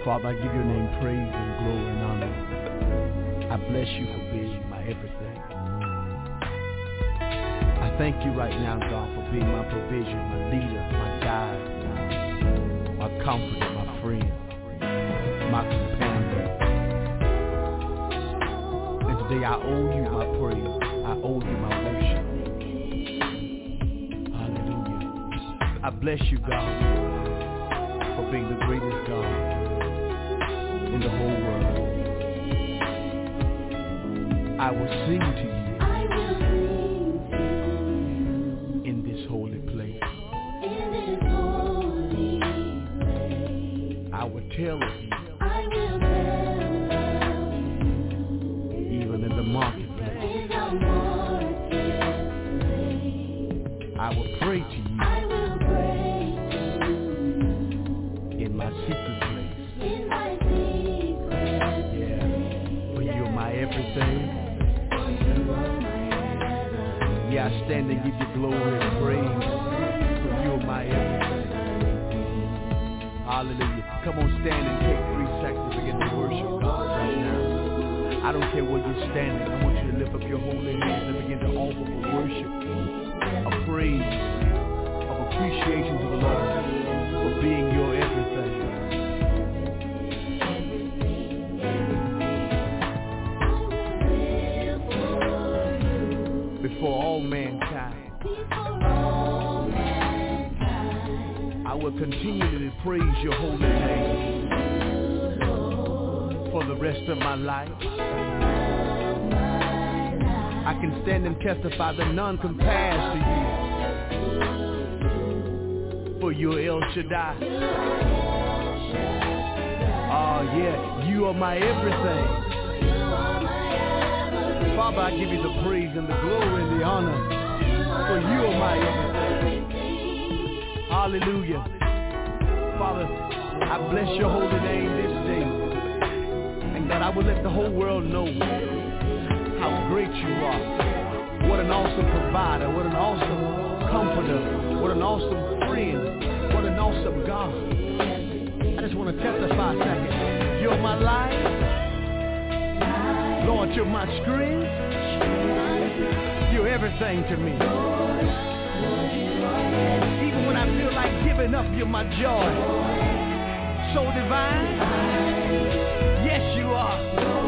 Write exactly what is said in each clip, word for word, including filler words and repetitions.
Father, I give your name praise and glory and honor. I bless you for being my everything. I thank you right now, God, for being my provision, my leader, my guide, my comforter, my friend, my companion. And today I owe you my praise. I owe you my worship. Hallelujah. I bless you, God, for being the greatest God in the whole world. I will sing to you, I will sing to you in this holy place. in this holy place. I will tell of you, I will tell of you even in the marketplace. in the marketplace. I will pray to you I will pray to you in my secret place. in my secret Yeah, for you're my everything. Yeah, I stand and give you glory and praise, for you're my everything. Hallelujah. Come on, stand and take three seconds to begin to worship God right now. I don't care where you're standing. I want you to lift up your holy hands and begin to offer for worship, a praise, of appreciation to the Lord for being your everything. Before all mankind, I will continually praise your holy name for the rest of my life. I can stand and testify that none compares to you, for you're El Shaddai. Oh yeah, you are my everything. Father, I give you the praise and the glory and the honor, for you are my everything. Hallelujah. Father, I bless your holy name this day. And God, I will let the whole world know how great you are. What an awesome provider, what an awesome comforter, what an awesome friend, what an awesome God. I just want to testify a second. You're my life. Lord, you're my strength. You're everything to me. Even when I feel like giving up, you're my joy. So divine. Yes, you are.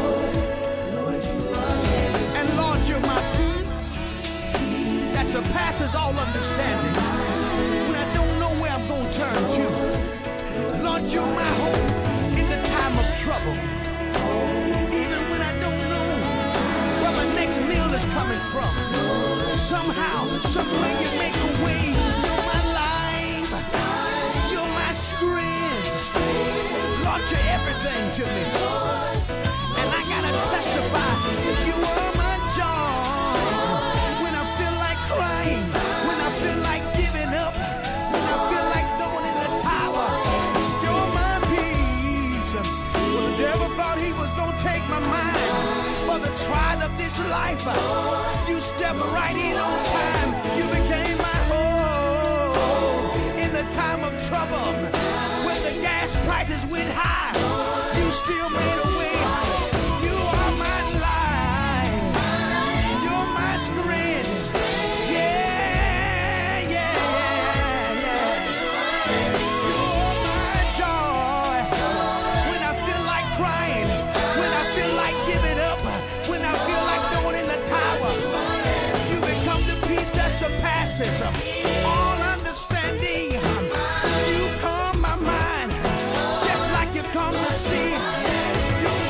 And Lord, you're my peace that surpasses all understanding. When I don't know where I'm going to turn to, Lord, you're my hope in the time of trouble. Even when I don't know where my next meal is coming from, somehow, somewhere you make a way. You're my life, you're my strength. Lord, you're everything to me. And I gotta testify that you are my joy. When I feel like crying, when I feel like giving up, when I feel like throwing in the towel, you're my peace. Well, the devil thought he was gonna take my mind for the trial of this life. You stepped right in on time. You became my hope in the time of trouble. When the gas prices went high, you still made a way. You are my life. You're my strength. Yeah, yeah, yeah, yeah. You're my joy. When I feel like crying, when I feel like giving up, when I feel like throwing in the towel, you become the peace that surpasses all understanding. You calm my mind, just like you calm the sea. You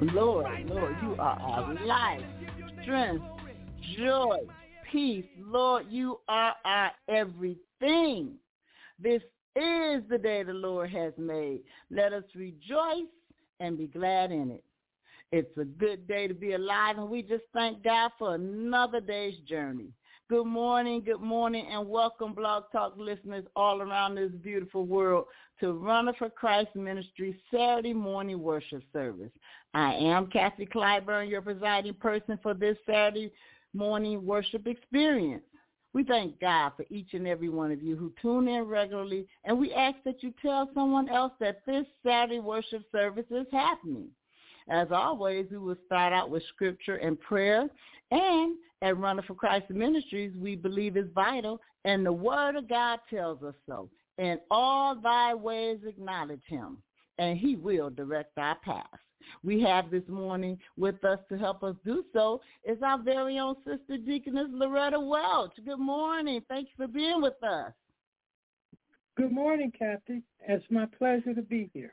Lord, Lord, you are our life, strength, joy, peace. Lord, you are our everything. This is the day the Lord has made. Let us rejoice and be glad in it. It's a good day to be alive, and we just thank God for another day's journey. Good morning, good morning, and welcome, Blog Talk listeners all around this beautiful world to Runner for Christ Ministry Saturday morning worship service. I am Kathy Clyburn, your presiding person for this Saturday morning worship experience. We thank God for each and every one of you who tune in regularly, and we ask that you tell someone else that this Saturday worship service is happening. As always, we will start out with scripture and prayer, and at Runner for Christ Ministries, we believe is vital, and the Word of God tells us so. In all thy ways acknowledge him, and he will direct our paths. We have this morning with us to help us do so is our very own Sister Deaconess Loretta Welch. Good morning. Thanks for being with us. Good morning, Kathy. It's my pleasure to be here.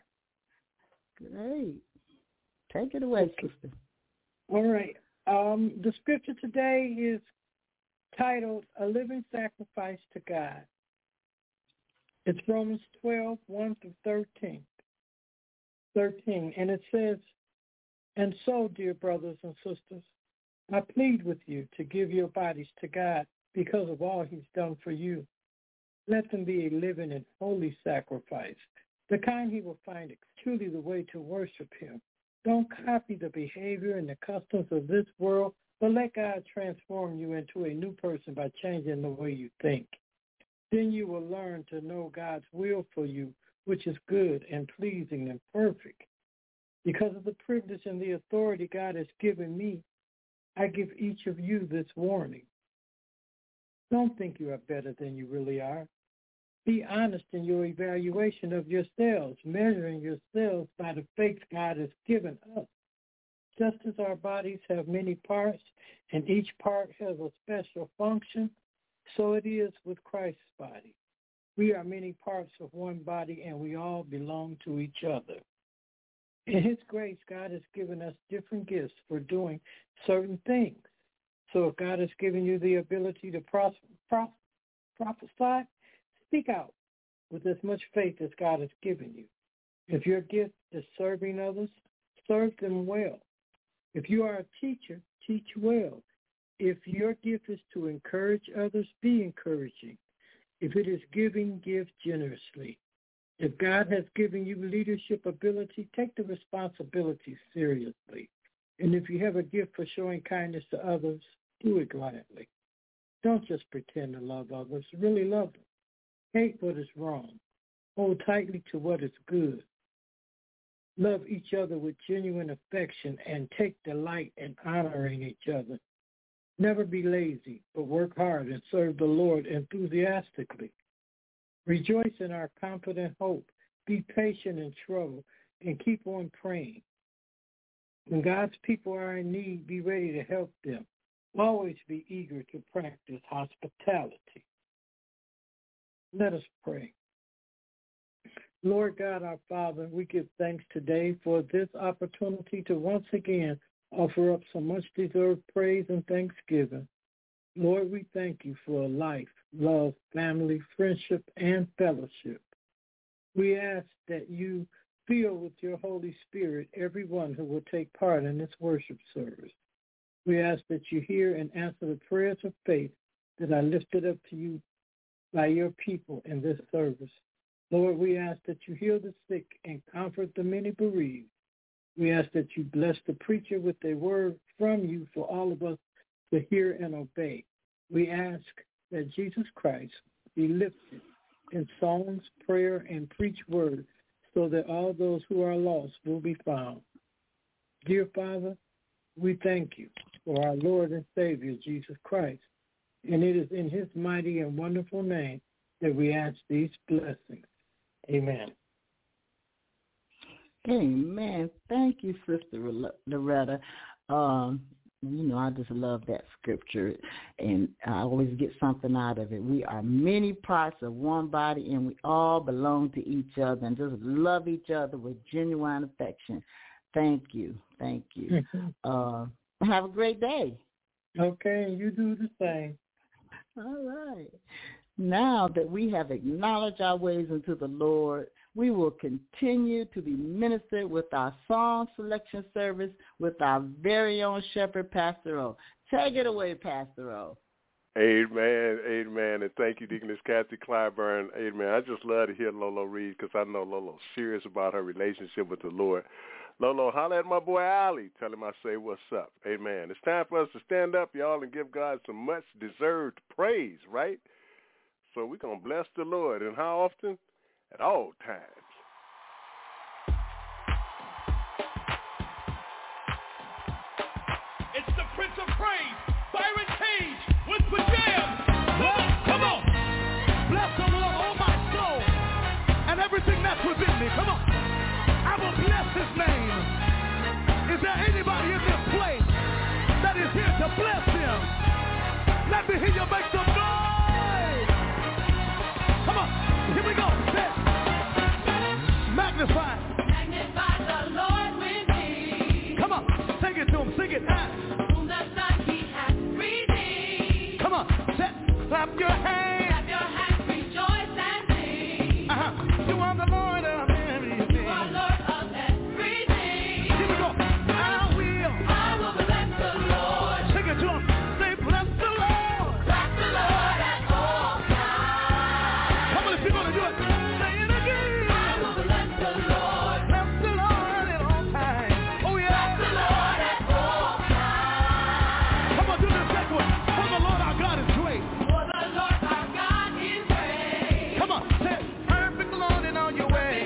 Great. Take it away, sister. All right. Um, the scripture today is titled A Living Sacrifice to God. It's Romans twelve, one through thirteen. thirteen. And it says, and so, dear brothers and sisters, I plead with you to give your bodies to God because of all he's done for you. Let them be a living and holy sacrifice, the kind he will find truly the way to worship him. Don't copy the behavior and the customs of this world, but let God transform you into a new person by changing the way you think. Then you will learn to know God's will for you, which is good and pleasing and perfect. Because of the privilege and the authority God has given me, I give each of you this warning. Don't think you are better than you really are. Be honest in your evaluation of yourselves, measuring yourselves by the faith God has given us. Just as our bodies have many parts, and each part has a special function, so it is with Christ's body. We are many parts of one body, and we all belong to each other. In his grace, God has given us different gifts for doing certain things. So if God has given you the ability to pros- pros- prophesy, speak out with as much faith as God has given you. If your gift is serving others, serve them well. If you are a teacher, teach well. If your gift is to encourage others, be encouraging. If it is giving, give generously. If God has given you leadership ability, take the responsibility seriously. And if you have a gift for showing kindness to others, do it gladly. Don't just pretend to love others. Really love them. Hate what is wrong. Hold tightly to what is good. Love each other with genuine affection and take delight in honoring each other. Never be lazy, but work hard and serve the Lord enthusiastically. Rejoice in our confident hope. Be patient in trouble and keep on praying. When God's people are in need, be ready to help them. Always be eager to practice hospitality. Let us pray. Lord God, our Father, we give thanks today for this opportunity to once again offer up some much-deserved praise and thanksgiving. Lord, we thank you for life, love, family, friendship, and fellowship. We ask that you fill with your Holy Spirit everyone who will take part in this worship service. We ask that you hear and answer the prayers of faith that are lifted up to you by your people in this service. Lord, we ask that you heal the sick and comfort the many bereaved. We ask that you bless the preacher with a word from you for all of us to hear and obey. We ask that Jesus Christ be lifted in songs, prayer, and preach word so that all those who are lost will be found. Dear Father, we thank you for our Lord and Savior, Jesus Christ. And it is in his mighty and wonderful name that we ask these blessings. Amen. Amen. Thank you, Sister Loretta. Um, you know, I just love that scripture, and I always get something out of it. We are many parts of one body, and we all belong to each other, and just love each other with genuine affection. Thank you. Thank you. uh, have a great day. Okay, you do the same. All right. Now that we have acknowledged our ways unto the Lord, we will continue to be ministered with our song selection service with our very own shepherd, Pastor O. Take it away, Pastor O. Amen, amen, and thank you, Deaconess Kathy Clyburn. Amen. I just love to hear Lolo read because I know Lolo's serious about her relationship with the Lord. Lolo, holla at my boy Ali. Tell him I say what's up. Amen. It's time for us to stand up, y'all, and give God some much-deserved praise, right? So we're going to bless the Lord. And how often? At all times. It's the Prince of Praise, Byron Cage with Pajamas. Come on, come on. Bless the Lord, oh my soul, and everything that's within me. Come on. I will bless his name. Is there anybody in this place that is here to bless him? Let me hear you make some noise. Come on, here we go. Magnify. Magnify the Lord with me. Come on, sing it to him, sing it. Whom the Son he hath redeemed. Come on, set, clap your hands. Clap your hands, rejoice and sing. Uh-huh. You are the Lord of everything. You are Lord of everything. Here we go. I will. I will bless the Lord. Sing it to him. Say, bless the Lord. Bless the Lord at all times. Come on, if you're going to do it, say it again. I will bless the Lord. Bless the Lord at all times. Oh, yeah. Bless the Lord at all times. Come on, do the second one. For the Lord our God is great. For the Lord our God is great. Come on, say, perfect Lord in all your ways.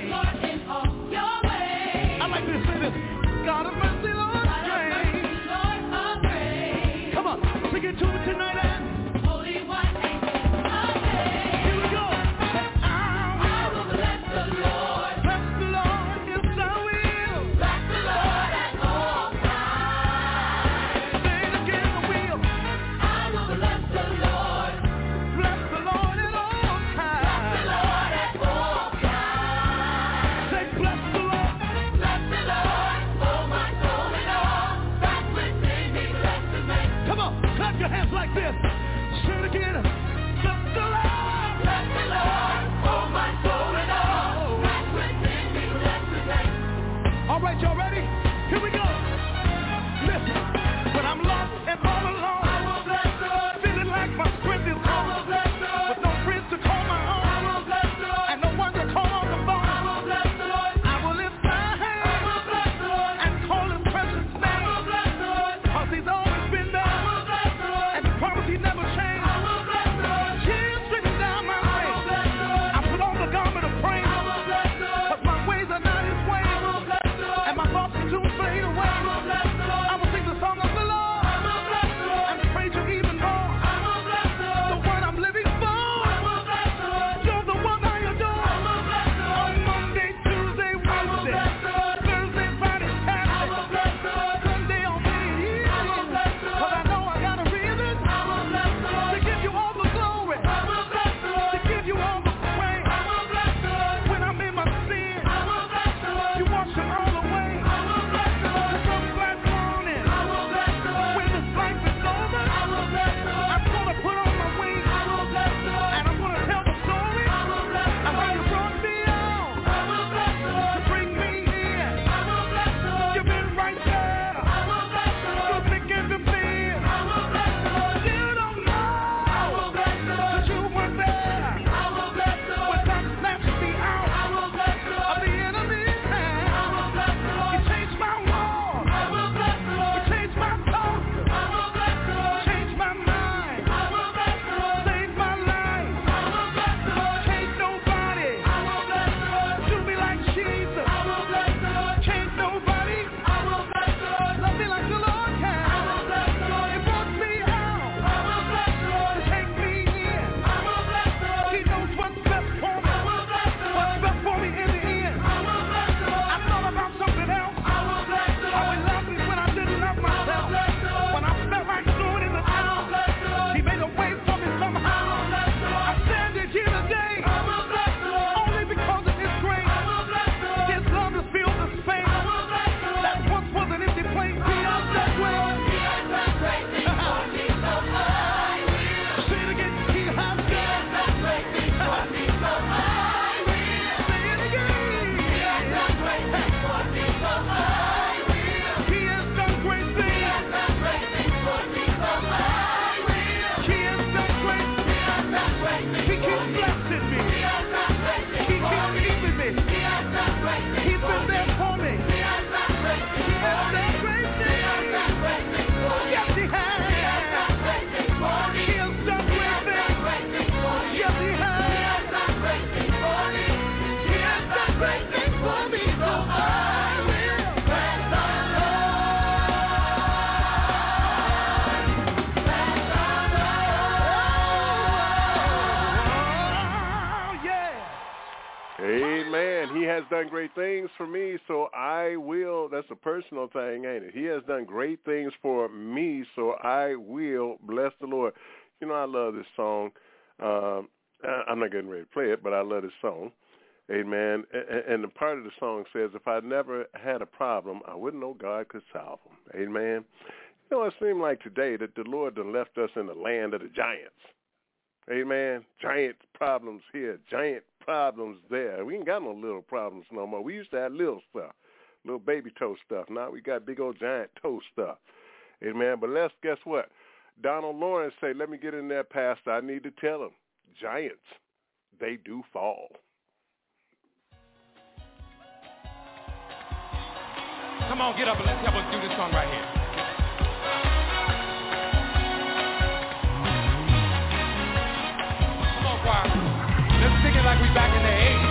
great things for me, so I will press on, press on. Oh, yeah. Amen. He has done great things for me, so I will. That's a personal thing, ain't it? He has done great things for me, so I will bless the Lord. You know, I love this song. Um, I'm not getting ready to play it, but I love this song. Amen. And the part of the song says, if I never had a problem, I wouldn't know God could solve them. Amen. You know, it seems like today that the Lord done left us in the land of the giants. Amen. Giant problems here, giant problems there. We ain't got no little problems no more. We used to have little stuff, little baby toe stuff. Now we got big old giant toe stuff. Amen. But let's, guess what? Donald Lawrence say, let me get in there, Pastor. I need to tell him, giants, they do fall. Come on, get up and let's help us do this song right here. Come on, choir. Let's sing it like we back in the eighties.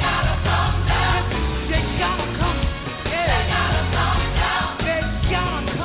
They gotta come.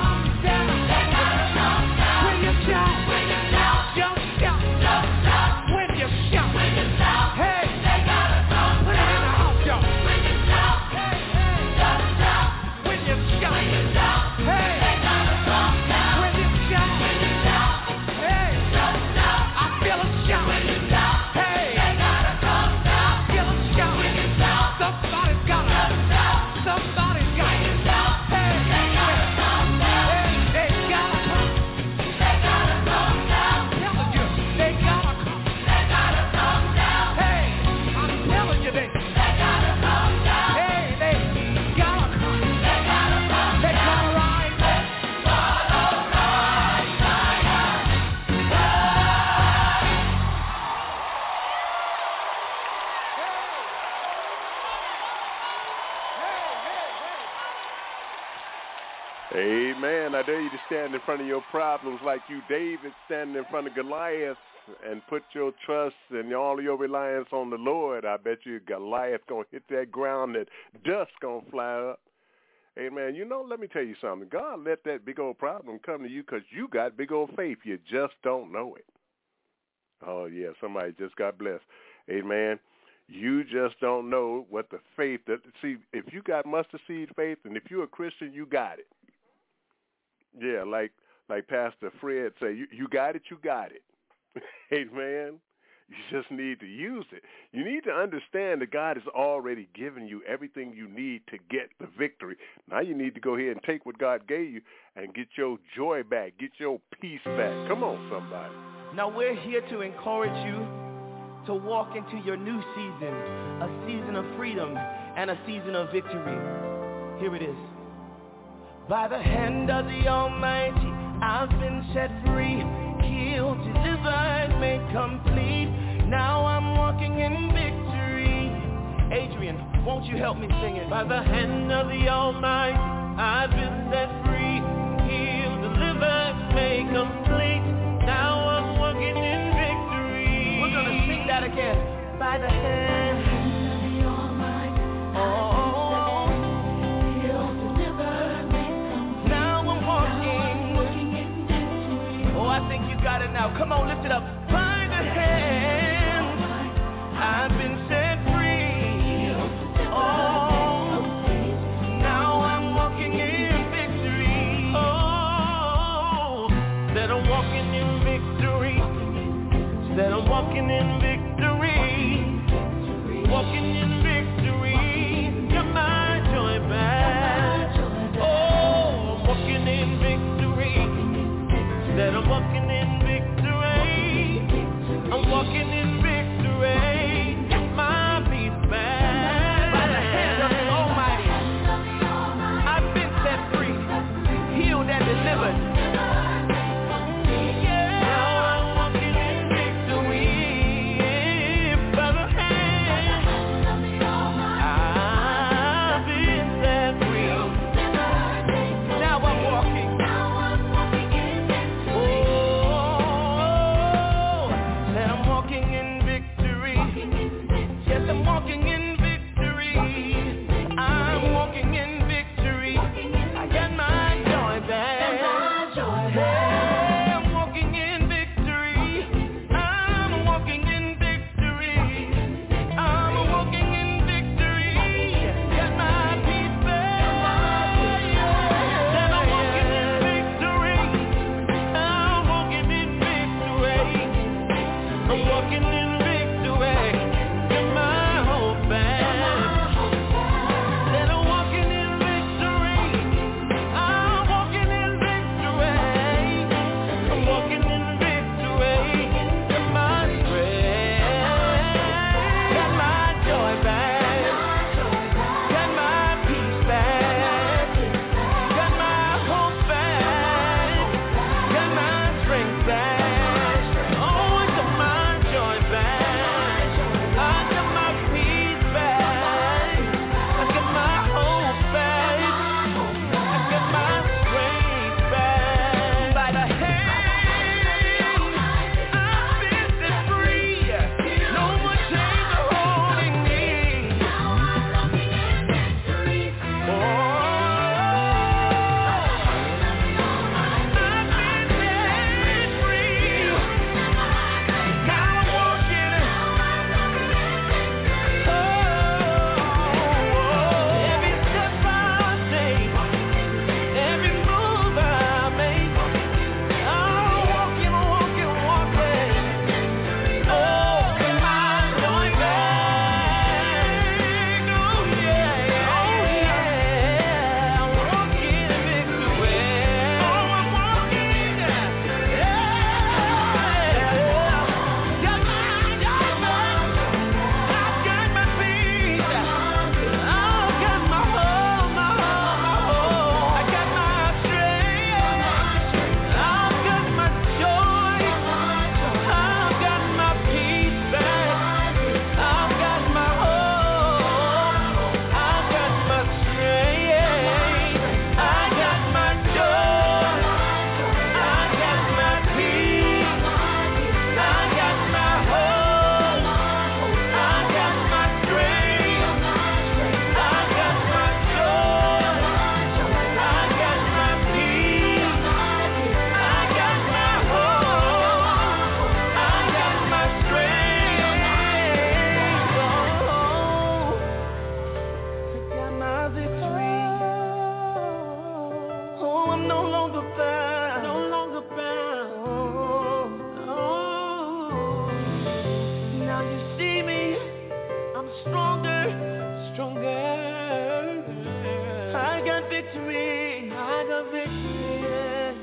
Amen. I dare you to stand in front of your problems like you, David, standing in front of Goliath, and put your trust and all of your reliance on the Lord. I bet you Goliath going to hit that ground, that dust going to fly up. Amen. You know, let me tell you something. God let that big old problem come to you because you got big old faith. You just don't know it. Oh, yeah, somebody just got blessed. Amen. You just don't know what the faith that, see, if you got mustard seed faith and if you're a Christian, you got it. Yeah, like like Pastor Fred say, you, you got it, you got it. Amen. You just need to use it. You need to understand that God has already given you everything you need to get the victory. Now you need to go ahead and take what God gave you and get your joy back, get your peace back. Come on, somebody. Now we're here to encourage you to walk into your new season, a season of freedom and a season of victory. Here it is. By the hand of the Almighty, I've been set free, healed, delivered, made complete. Now I'm walking in victory. Adrian, won't you help me sing it? By the hand of the Almighty, I've been set free, healed, delivered, made complete. Now I'm walking in victory. We're gonna sing that again. By the hand of the Almighty, oh. I think you got it now. Come on, lift it up. By the hand, I've been set free. Oh, now I'm walking in victory. Oh, that I'm walking in victory. That I'm walking in victory. Walking in victory. Got my joy back. Oh, I'm walking in victory. That I'm walking in victory. I'm walking in victory. Get my peace back. By the hand of the Almighty, I've been set free, healed and delivered. Yeah, now I'm walking in victory. By the hand, I've been set free. Now I'm walking. I'm walking in victory. I'm walking in victory. I got my joy back. I'm no longer bound, no longer bound. Oh, oh. Now you see me, I'm stronger, stronger. I got victory, I got victory. Yeah.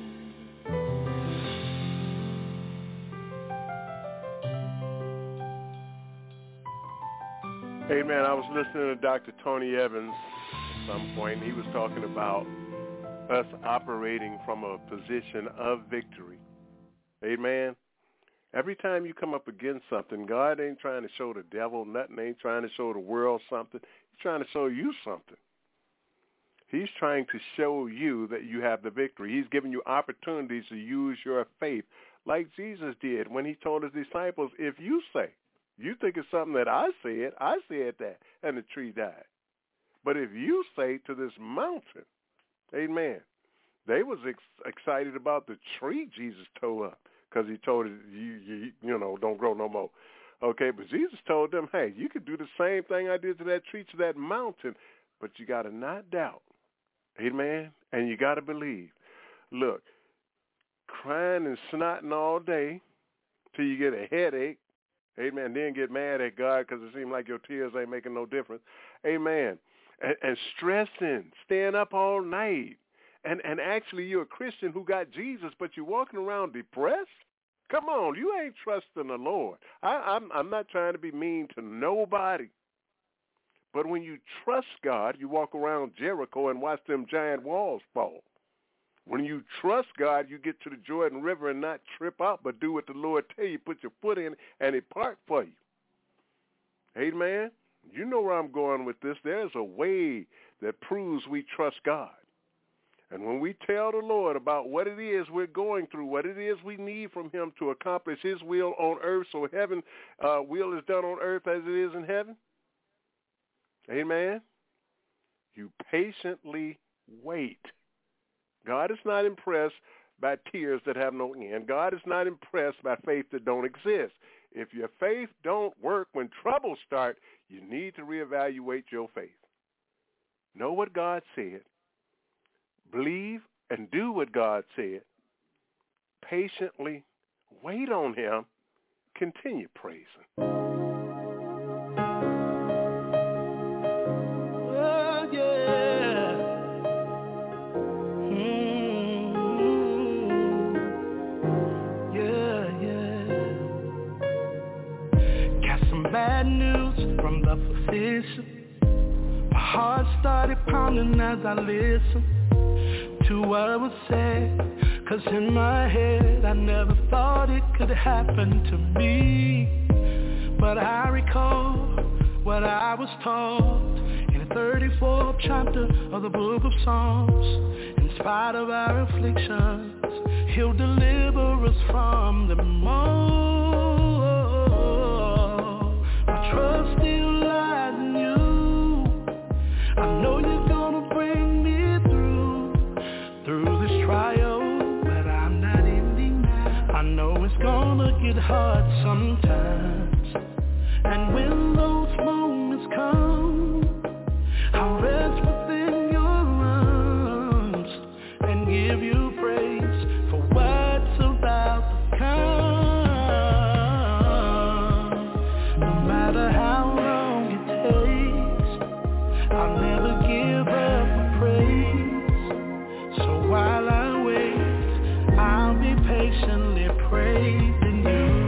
Hey man, I was listening to Doctor Tony Evans at some point, and he was talking about us operating from a position of victory. Amen. Every time you come up against something, God ain't trying to show the devil nothing, ain't trying to show the world something. He's trying to show you something. He's trying to show you that you have the victory. He's giving you opportunities to use your faith like Jesus did when he told his disciples, if you say, you think it's something that I said, I said that, and the tree died. But if you say to this mountain, amen, they was ex- excited about the tree Jesus tore up because he told it, you, you, you know, don't grow no more. Okay, but Jesus told them, hey, you could do the same thing I did to that tree, to that mountain, but you got to not doubt. Amen, and you got to believe. Look, crying and snotting all day till you get a headache, amen, then get mad at God because it seems like your tears ain't making no difference. Amen. And, and stressing, staying up all night. And and actually you're a Christian who got Jesus, but you're walking around depressed? Come on, you ain't trusting the Lord. I, I'm, I'm not trying to be mean to nobody. But when you trust God, you walk around Jericho and watch them giant walls fall. When you trust God, you get to the Jordan River and not trip out, but do what the Lord tell you. Put your foot in and it part for you. Amen. You know where I'm going with this. There's a way that proves we trust God. And when we tell the Lord about what it is we're going through, what it is we need from him to accomplish his will on earth, so heaven uh, will is done on earth as it is in heaven. Amen. You patiently wait. God is not impressed by tears that have no end. God is not impressed by faith that don't exist. If your faith don't work when troubles start, you need to reevaluate your faith. Know what God said. Believe and do what God said. Patiently wait on him. Continue praising. Bad news from the physician. My heart started pounding as I listened to what was said. Cause in my head I never thought it could happen to me. But I recall what I was taught in the thirty-fourth chapter of the book of Psalms. In spite of our afflictions, he'll deliver us from them all. Trust still lies in you. I know you're gonna bring me through, through this trial, but I'm not ending now. I know it's gonna get hard sometimes, and when those moments come, I'll rest within your arms and give you praise for what's about to come. How long it takes, I'll never give up my praise. So while I wait, I'll be patiently praising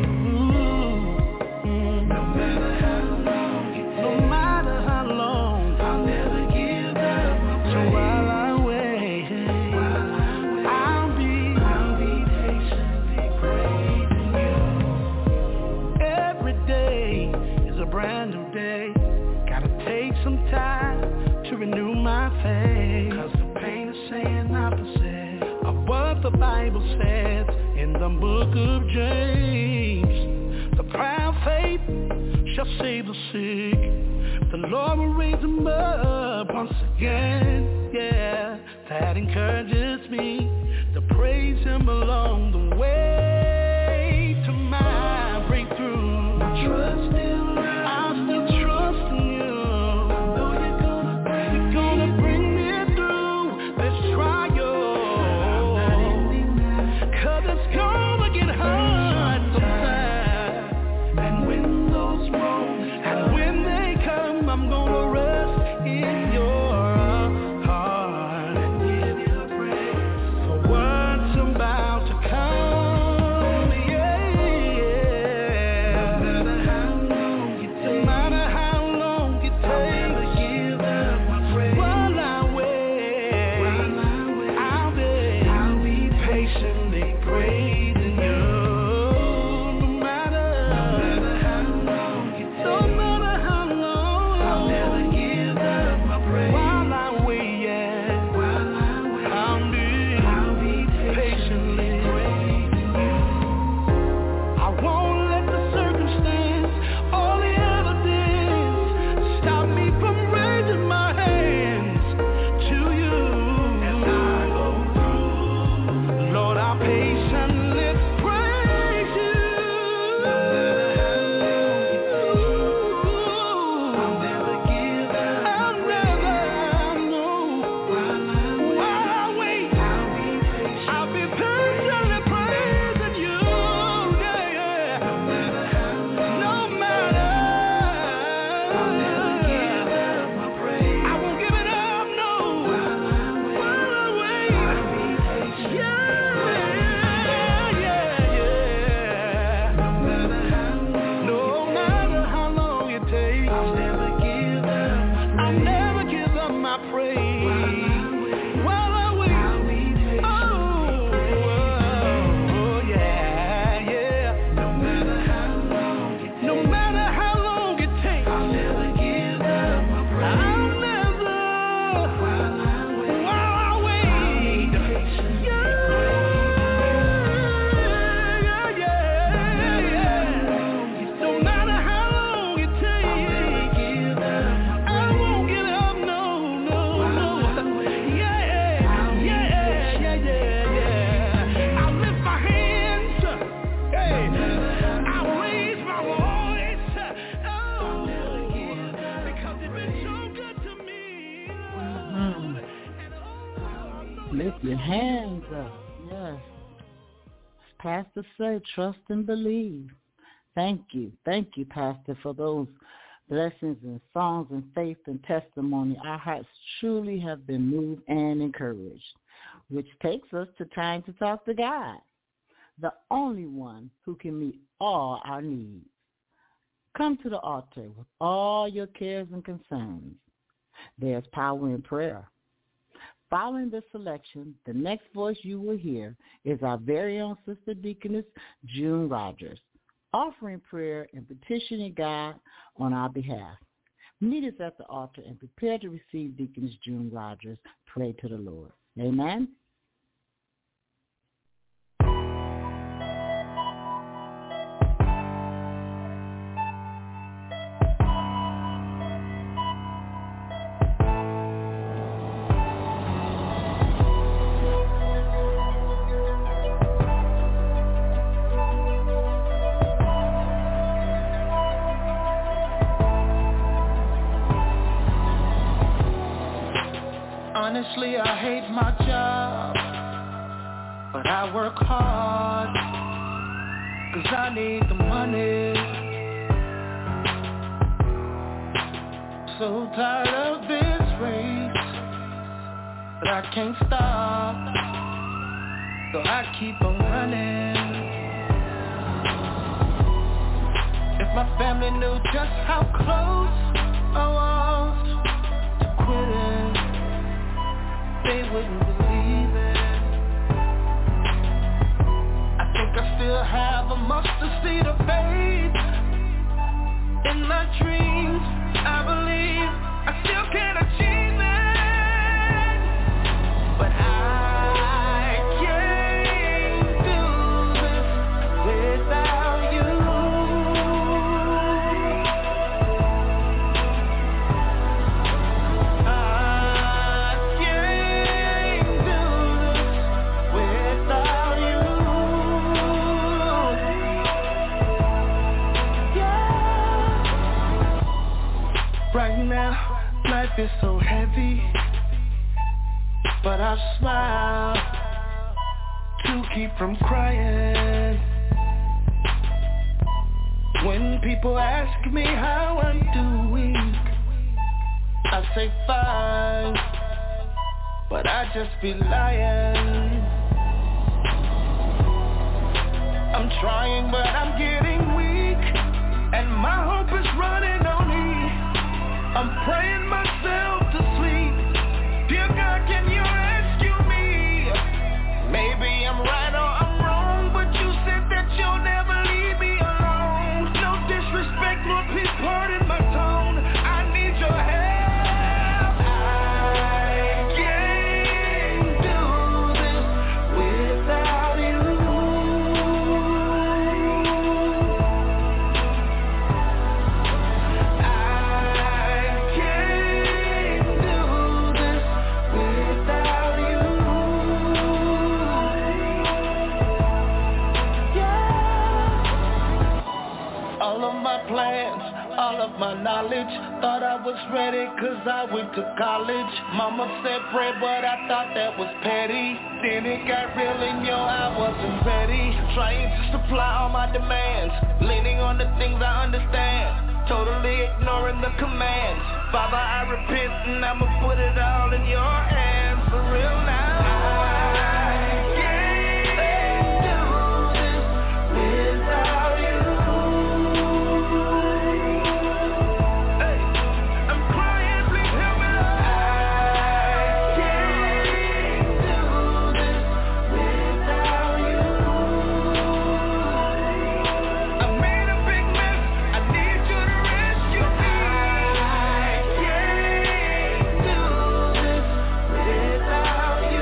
you. No matter how long it takes, no matter how long, I'll never give up my praise. So while I wait, while I wait I'll be, I'll be patiently praising you. Every day a brand new day. Gotta take some time to renew my faith. Cause the pain is saying opposite of what the Bible says in the book of James. The proud faith shall save the sick. The Lord will raise them up once again. Yeah, that encourages me to praise him along the way to my breakthrough. I trust him. Trial. Yes, yes. Pastor said, trust and believe. Thank you. Thank you, Pastor, for those blessings and songs and faith and testimony. Our hearts truly have been moved and encouraged, which takes us to time to talk to God, the only one who can meet all our needs. Come to the altar with all your cares and concerns. There's power in prayer. Following this selection, the next voice you will hear is our very own Sister Deaconess June Rogers, offering prayer and petitioning God on our behalf. Meet us at the altar and prepare to receive Deaconess June Rogers. Pray to the Lord. Amen. Honestly, I hate my job, but I work hard, cause I need the money. So tired of this race, but I can't stop, so I keep on running. If my family knew just how close I was to quitting, they wouldn't believe it. I think I still have a mustard seed of faith in my dreams. I believe I still can achieve it, but I can't do this without you. Right now, life is so heavy, but I smile to keep from crying. When people ask me how I'm doing, I say fine, but I just be lying. I'm trying, but I'm getting weak, and my hope is running on me. I'm praying myself to sleep. Dear God, can you rescue me? Maybe I'm right or I'm wrong, but you said that you'll never leave me alone. No disrespect, Lord, please pardon my tone. I need your help. I can't do this without you. Plans, all of my knowledge, thought I was ready cause I went to college. Mama said pray, but I thought that was petty. Then it got real and yo, I wasn't ready. Trying to supply all my demands, leaning on the things I understand, totally ignoring the commands. Father, I repent and I'ma put it all in your hands, for real now. I can't do this without you. You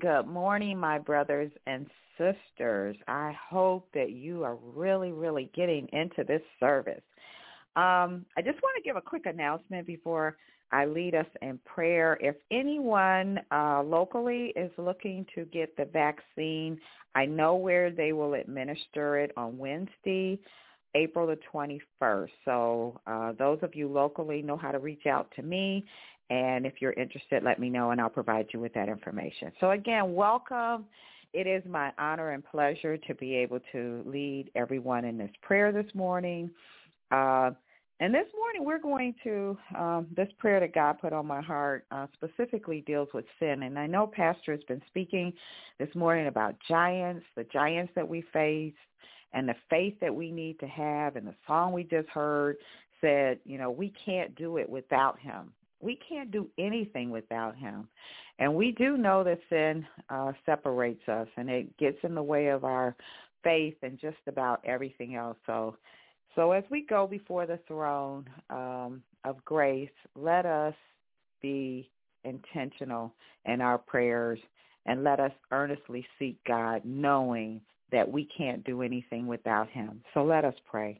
Good morning, my brothers and sisters. I hope that you are really, really getting into this service. Um, I just want to give a quick announcement before I lead us in prayer. If anyone uh, locally is looking to get the vaccine, I know where they will administer it on Wednesday, April the twenty-first. So uh, those of you locally know how to reach out to me. And if you're interested, let me know, and I'll provide you with that information. So, again, welcome. It is my honor and pleasure to be able to lead everyone in this prayer this morning. Uh, and this morning we're going to, um, this prayer that God put on my heart uh, specifically deals with sin. And I know Pastor has been speaking this morning about giants, the giants that we face, and the faith that we need to have. And the song we just heard said, you know, we can't do it without him. We can't do anything without him. And we do know that sin uh, separates us, and it gets in the way of our faith and just about everything else. So so as we go before the throne um, of grace, let us be intentional in our prayers, and let us earnestly seek God, knowing that we can't do anything without him. So let us pray.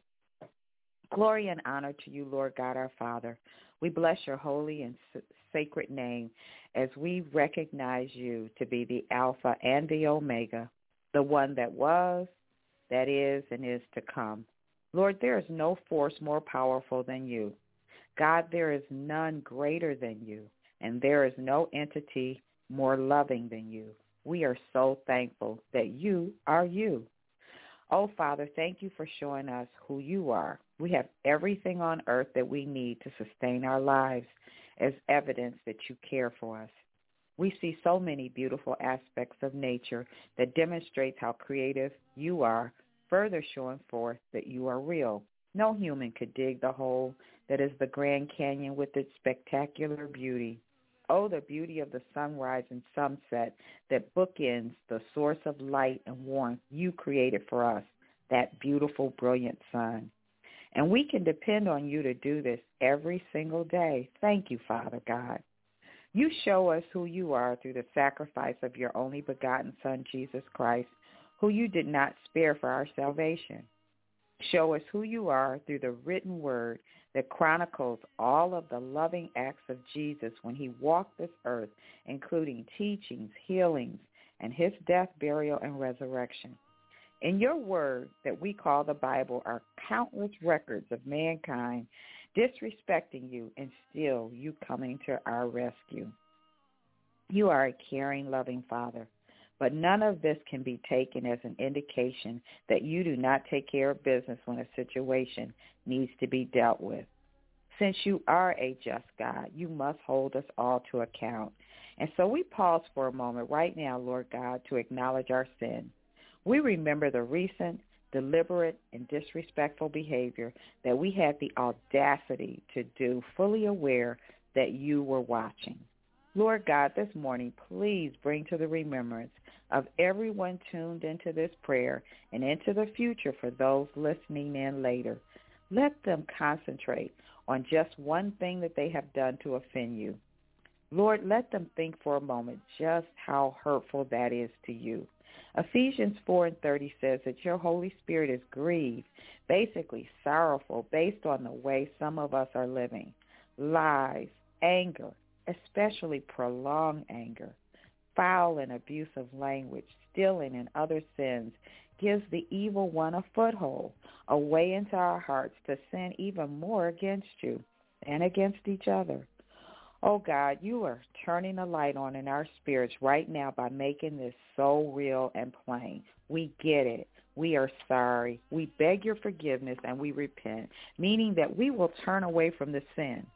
Glory and honor to you, Lord God, our Father. We bless your holy and sacred name as we recognize you to be the Alpha and the Omega, the one that was, that is, and is to come. Lord, there is no force more powerful than you. God, there is none greater than you, and there is no entity more loving than you. We are so thankful that you are you. Oh, Father, thank you for showing us who you are. We have everything on earth that we need to sustain our lives as evidence that you care for us. We see so many beautiful aspects of nature that demonstrates how creative you are, further showing forth that you are real. No human could dig the hole that is the Grand Canyon with its spectacular beauty. Oh, the beauty of the sunrise and sunset that bookends the source of light and warmth you created for us, that beautiful, brilliant sun. And we can depend on you to do this every single day. Thank you, Father God. You show us who you are through the sacrifice of your only begotten Son, Jesus Christ, who you did not spare for our salvation. Show us who you are through the written word that chronicles all of the loving acts of Jesus when he walked this earth, including teachings, healings, and his death, burial, and resurrection. In your word that we call the Bible are countless records of mankind disrespecting you, and still you coming to our rescue. You are a caring, loving Father, but none of this can be taken as an indication that you do not take care of business when a situation needs to be dealt with. Since you are a just God, you must hold us all to account. And so we pause for a moment right now, Lord God, to acknowledge our sin. We remember the recent, deliberate, and disrespectful behavior that we had the audacity to do, fully aware that you were watching. Lord God, this morning, please bring to the remembrance of everyone tuned into this prayer and into the future for those listening in later. Let them concentrate on just one thing that they have done to offend you. Lord, let them think for a moment just how hurtful that is to you. Ephesians four and thirty says that your Holy Spirit is grieved, basically sorrowful, based on the way some of us are living. Lies, anger, especially prolonged anger, foul and abusive language, stealing, and other sins gives the evil one a foothold, a way into our hearts to sin even more against you and against each other. Oh, God, you are turning the light on in our spirits right now by making this so real and plain. We get it. We are sorry. We beg your forgiveness and we repent, meaning that we will turn away from the sin.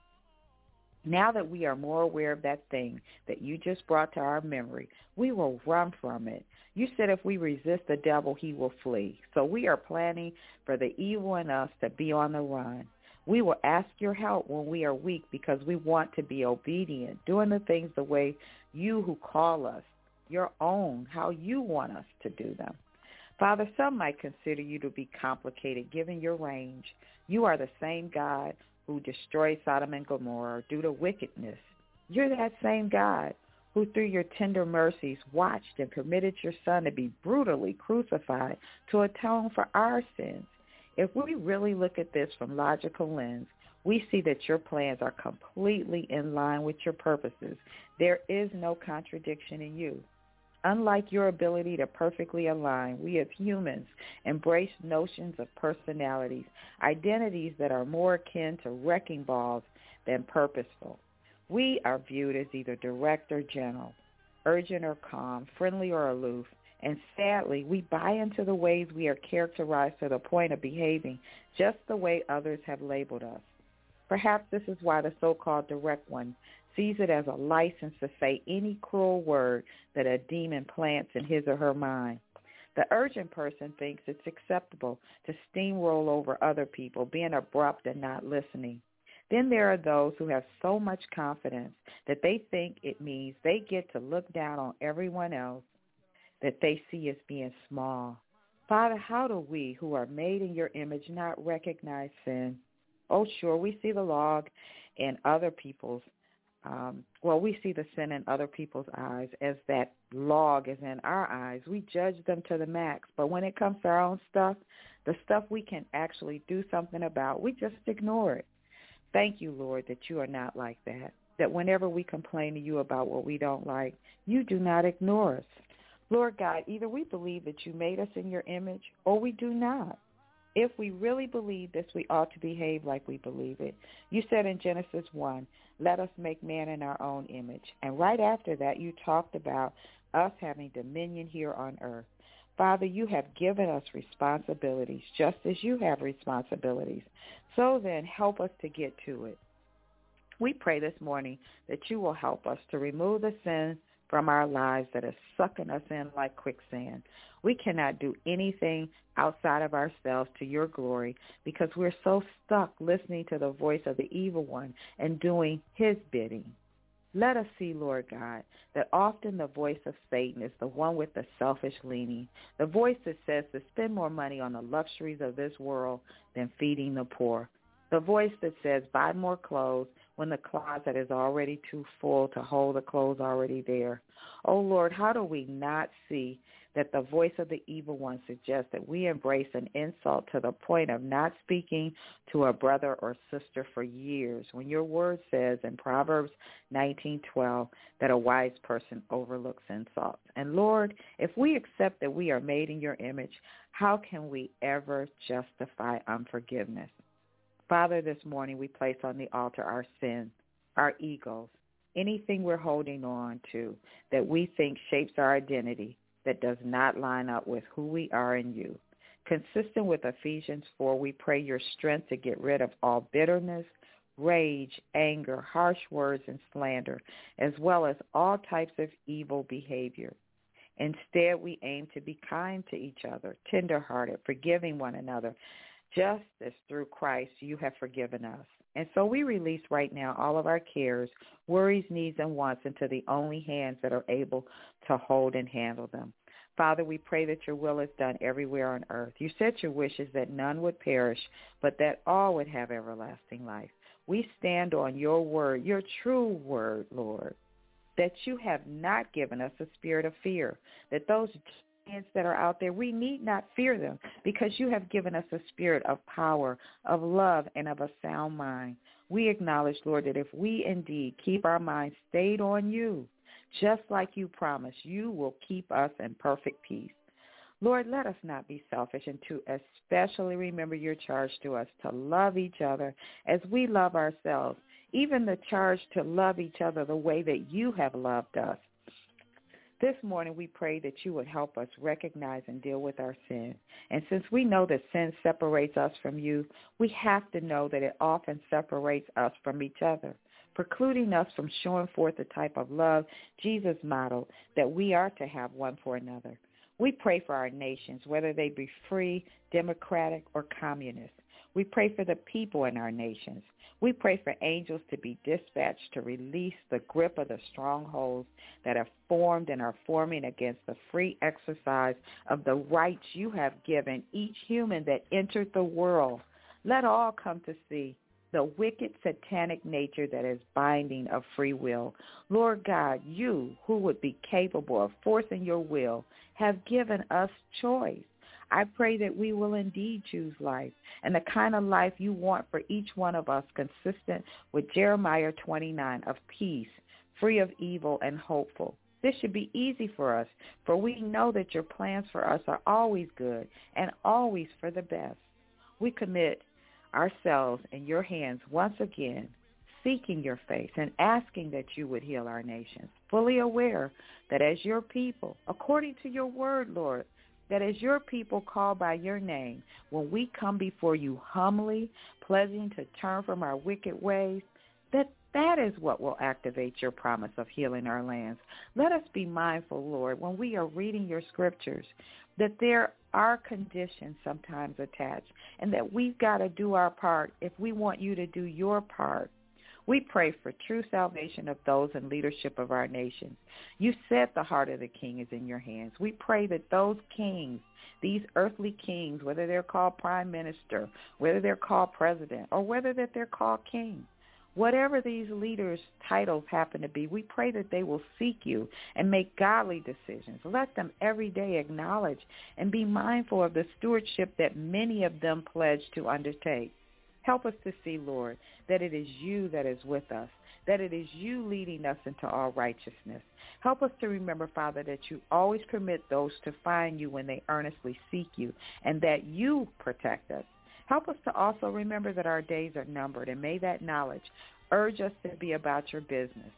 Now that we are more aware of that thing that you just brought to our memory, we will run from it. You said if we resist the devil, he will flee. So we are planning for the evil in us to be on the run. We will ask your help when we are weak because we want to be obedient, doing the things the way you who call us, your own, how you want us to do them. Father, some might consider you to be complicated given your range. You are the same God who destroyed Sodom and Gomorrah due to wickedness. You're that same God who who through your tender mercies watched and permitted your Son to be brutally crucified to atone for our sins. If we really look at this from logical lens, we see that your plans are completely in line with your purposes. There is no contradiction in you. Unlike your ability to perfectly align, we as humans embrace notions of personalities, identities that are more akin to wrecking balls than purposeful. We are viewed as either direct or gentle, urgent or calm, friendly or aloof, and sadly, we buy into the ways we are characterized to the point of behaving just the way others have labeled us. Perhaps this is why the so-called direct one sees it as a license to say any cruel word that a demon plants in his or her mind. The urgent person thinks it's acceptable to steamroll over other people, being abrupt and not listening. Then there are those who have so much confidence that they think it means they get to look down on everyone else that they see as being small. Father, how do we who are made in your image not recognize sin? Oh, sure, we see the log in other people's, um, well, we see the sin in other people's eyes as that log is in our eyes. We judge them to the max. But when it comes to our own stuff, the stuff we can actually do something about, we just ignore it. Thank you, Lord, that you are not like that, that whenever we complain to you about what we don't like, you do not ignore us. Lord God, either we believe that you made us in your image or we do not. If we really believe this, we ought to behave like we believe it. You said in Genesis one, let us make man in our own image. And right after that, you talked about us having dominion here on earth. Father, you have given us responsibilities just as you have responsibilities. So then help us to get to it. We pray this morning that you will help us to remove the sin from our lives that is sucking us in like quicksand. We cannot do anything outside of ourselves to your glory because we're so stuck listening to the voice of the evil one and doing his bidding. Let us see, Lord God, that often the voice of Satan is the one with the selfish leaning, the voice that says to spend more money on the luxuries of this world than feeding the poor, the voice that says buy more clothes when the closet is already too full to hold the clothes already there. Oh, Lord, how do we not see that the voice of the evil one suggests that we embrace an insult to the point of not speaking to a brother or sister for years, when your word says in Proverbs nineteen twelve that a wise person overlooks insults? And Lord, if we accept that we are made in your image, how can we ever justify unforgiveness? Father, this morning we place on the altar our sin, our egos, anything we're holding on to that we think shapes our identity that does not line up with who we are in you. Consistent with Ephesians four, we pray your strength to get rid of all bitterness, rage, anger, harsh words, and slander, as well as all types of evil behavior. Instead, we aim to be kind to each other, tenderhearted, forgiving one another, just as through Christ you have forgiven us. And so we release right now all of our cares, worries, needs, and wants into the only hands that are able to hold and handle them. Father, we pray that your will is done everywhere on earth. You said your wish is that none would perish, but that all would have everlasting life. We stand on your word, your true word, Lord, that you have not given us a spirit of fear, that those that are out there, we need not fear them because you have given us a spirit of power, of love, and of a sound mind. We acknowledge, Lord, that if we indeed keep our minds stayed on you, just like you promised, you will keep us in perfect peace. Lord, let us not be selfish and to especially remember your charge to us to love each other as we love ourselves, even the charge to love each other the way that you have loved us. This morning we pray that you would help us recognize and deal with our sin. And since we know that sin separates us from you, we have to know that it often separates us from each other, precluding us from showing forth the type of love Jesus modeled that we are to have one for another. We pray for our nations, whether they be free, democratic, or communist. We pray for the people in our nations. We pray for angels to be dispatched to release the grip of the strongholds that have formed and are forming against the free exercise of the rights you have given each human that entered the world. Let all come to see the wicked satanic nature that is binding of free will. Lord God, you who would be capable of forcing your will have given us choice. I pray that we will indeed choose life and the kind of life you want for each one of us, consistent with Jeremiah twenty-nine, of peace, free of evil and hopeful. This should be easy for us, for we know that your plans for us are always good and always for the best. We commit ourselves in your hands once again, seeking your face and asking that you would heal our nations, fully aware that as your people, according to your word, Lord, that as your people called by your name, when we come before you humbly, pledging to turn from our wicked ways, that that is what will activate your promise of healing our lands. Let us be mindful, Lord, when we are reading your scriptures, that there are conditions sometimes attached and that we've got to do our part if we want you to do your part. We pray for true salvation of those in leadership of our nation. You said the heart of the king is in your hands. We pray that those kings, these earthly kings, whether they're called prime minister, whether they're called president, or whether that they're called king, whatever these leaders' titles happen to be, we pray that they will seek you and make godly decisions. Let them every day acknowledge and be mindful of the stewardship that many of them pledge to undertake. Help us to see, Lord, that it is you that is with us, that it is you leading us into all righteousness. Help us to remember, Father, that you always permit those to find you when they earnestly seek you, and that you protect us. Help us to also remember that our days are numbered, and may that knowledge urge us to be about your business.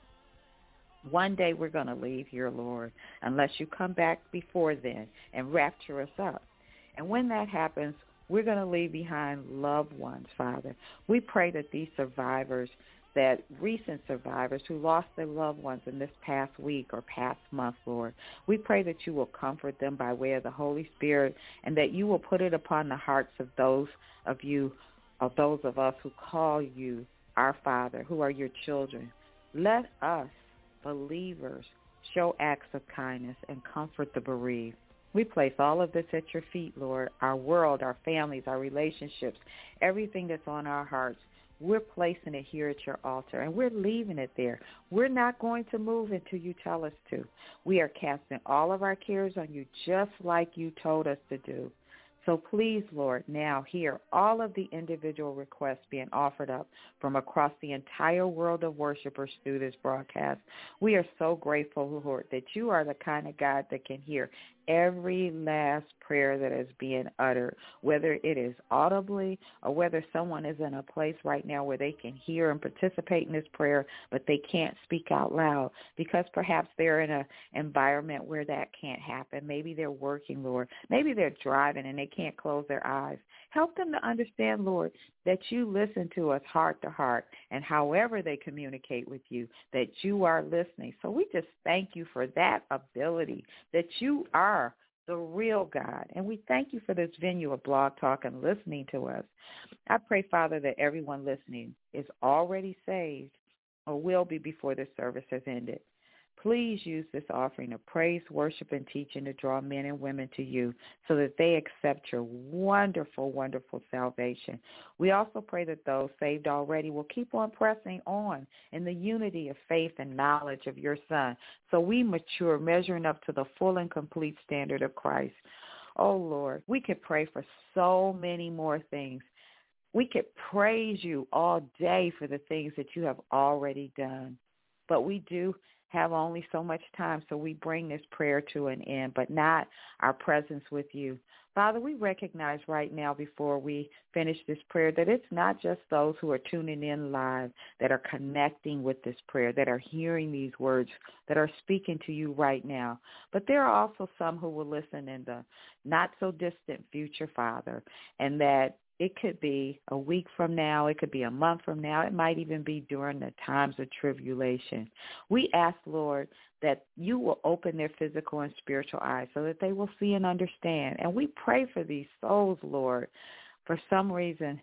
One day we're going to leave here, Lord, unless you come back before then and rapture us up. And when that happens, we're going to leave behind loved ones, Father. We pray that these survivors, that recent survivors who lost their loved ones in this past week or past month, Lord, we pray that you will comfort them by way of the Holy Spirit, and that you will put it upon the hearts of those of you, of those of us who call you our Father, who are your children. Let us, believers, show acts of kindness and comfort the bereaved. We place all of this at your feet, Lord, our world, our families, our relationships, everything that's on our hearts. We're placing it here at your altar, and we're leaving it there. We're not going to move until you tell us to. We are casting all of our cares on you, just like you told us to do. So please, Lord, now hear all of the individual requests being offered up from across the entire world of worshipers through this broadcast. We are so grateful, Lord, that you are the kind of God that can hear every last prayer that is being uttered, whether it is audibly or whether someone is in a place right now where they can hear and participate in this prayer, but they can't speak out loud because perhaps they're in an environment where that can't happen. Maybe they're working, Lord. Maybe they're driving and they can't close their eyes. Help them to understand, Lord, that you listen to us heart to heart, and however they communicate with you, that you are listening. So we just thank you for that ability, that you are the real God. And we thank you for this venue of Blog Talk and listening to us. I pray, Father, that everyone listening is already saved or will be before the service has ended. Please use this offering of praise, worship, and teaching to draw men and women to you so that they accept your wonderful, wonderful salvation. We also pray that those saved already will keep on pressing on in the unity of faith and knowledge of your Son, so we mature, measuring up to the full and complete standard of Christ. Oh, Lord, we could pray for so many more things. We could praise you all day for the things that you have already done, but we do have only so much time, so we bring this prayer to an end, but not our presence with you. Father, we recognize right now before we finish this prayer that it's not just those who are tuning in live that are connecting with this prayer, that are hearing these words, that are speaking to you right now, but there are also some who will listen in the not-so-distant future, Father, and that it could be a week from now. It could be a month from now. It might even be during the times of tribulation. We ask, Lord, that you will open their physical and spiritual eyes so that they will see and understand. And we pray for these souls, Lord. For some reason,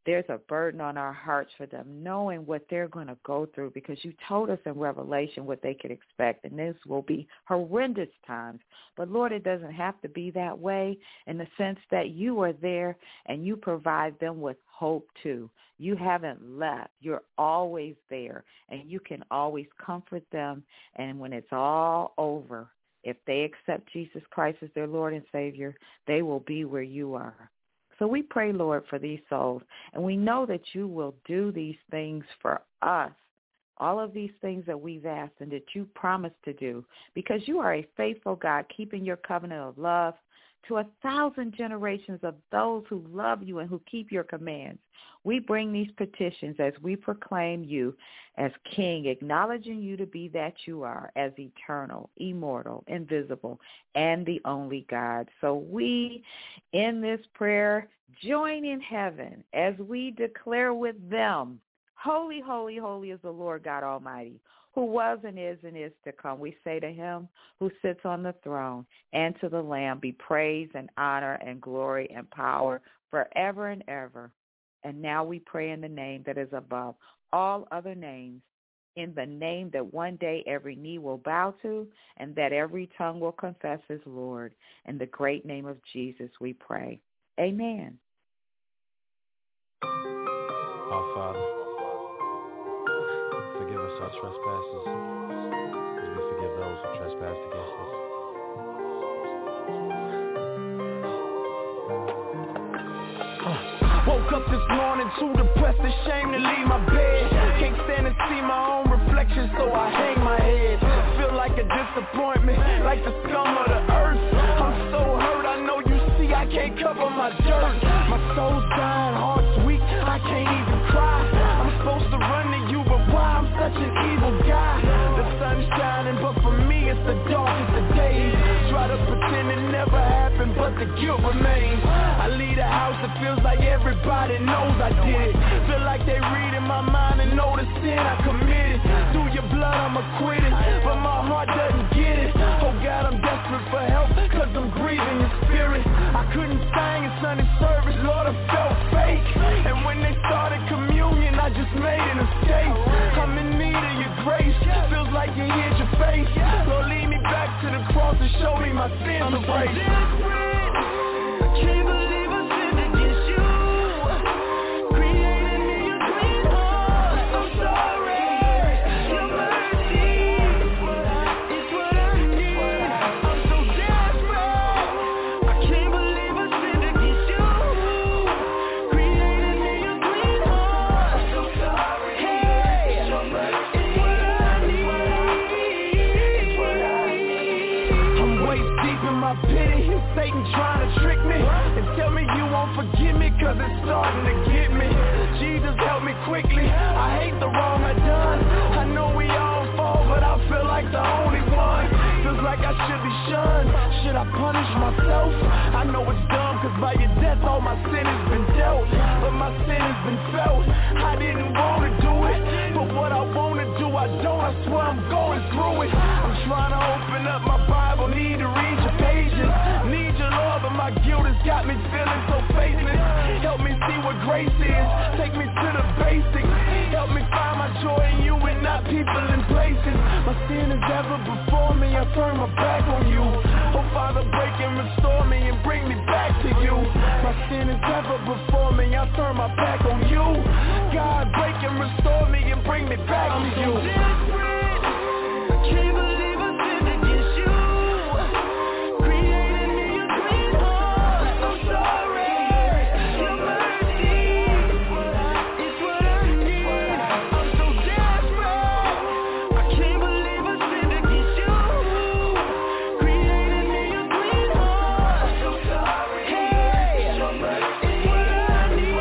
there's a burden on our hearts for them, knowing what they're going to go through, because you told us in Revelation what they could expect, and this will be horrendous times. But, Lord, it doesn't have to be that way, in the sense that you are there and you provide them with hope too. You haven't left. You're always there, and you can always comfort them. And when it's all over, if they accept Jesus Christ as their Lord and Savior, they will be where you are. So we pray, Lord, for these souls, and we know that you will do these things for us, all of these things that we've asked and that you promised to do, because you are a faithful God, keeping your covenant of love to a thousand generations of those who love you and who keep your commands. We bring these petitions as we proclaim you as King, acknowledging you to be that you are, as eternal, immortal, invisible, and the only God. So we, in this prayer, join in heaven as we declare with them, holy, holy, holy is the Lord God Almighty, who was and is and is to come. We say to him who sits on the throne and to the Lamb be praise and honor and glory and power forever and ever. And now we pray in the name that is above all other names, in the name that one day every knee will bow to and that every tongue will confess is Lord. In the great name of Jesus we pray. Amen. Our Father, forgive us our trespasses, as we forgive those who trespass against us. Woke up this morning too depressed, ashamed to leave my bed. Can't stand to see my own reflection, so I hang my head. Feel like a disappointment, like the scum of the earth. I'm so hurt, I know you see I can't cover my dirt. My soul's dying, heart's weak, I can't even cry. I'm supposed to run to you, but why I'm such an evil guy? The sun's shining, but for me it's the darkest of days. Try to pretend it never happened, but the guilt remains. I leave the house, it feels like everybody knows I did it. Feel like they read in my mind and know the sin I committed. Through your blood I'm acquitted, but my heart doesn't get it. Oh God, I'm desperate for help, cause I'm grieving your spirit. I couldn't sing in Sunday service, Lord, I felt fake. And when they started communion, I just made an escape. I'm in need of your grace, feels like you hid your face. Lord, lead me back to the cross and show me my sins of grace. I can't believe I sinned against you. Created me a clean heart. I'm sorry. Your mercy is what I need. I'm so desperate. I can't believe I sinned against you. Created me a clean heart. I'm sorry. Hey, it's what I need. I'm waist deep in my pity. Satan trying to trick me and tell me you won't forgive me, cause it's starting to get me. Jesus, help me quickly. I hate the wrong I done. I know we all fall, but I feel like the only one. Feels like I should be shunned. Should I punish myself? I know it's dumb, cause by your death all my sin has been dealt, but my sin has been felt. I didn't want to do it, but what I want to do I don't. I swear I'm going through it. I'm trying to open up my Bible, need to read your pages. Need your love, but my guilt has got me feeling so faithless. Help me see what grace is, take me to the basics. Help me find my joy in you and not people and places. My sin is ever before me, I turn my back on you. Oh Father, break and restore me and bring me back to you. My sin is ever before me, I turn my back on you. God, break and restore me and bring me back to you. I'm desperate, I can't believe I sinned against you. Created me a clean heart. I'm sorry. Your mercy is what I need. I'm so desperate. I can't believe I sinned against you. Created me a clean heart. I'm sorry. Hey, it's what I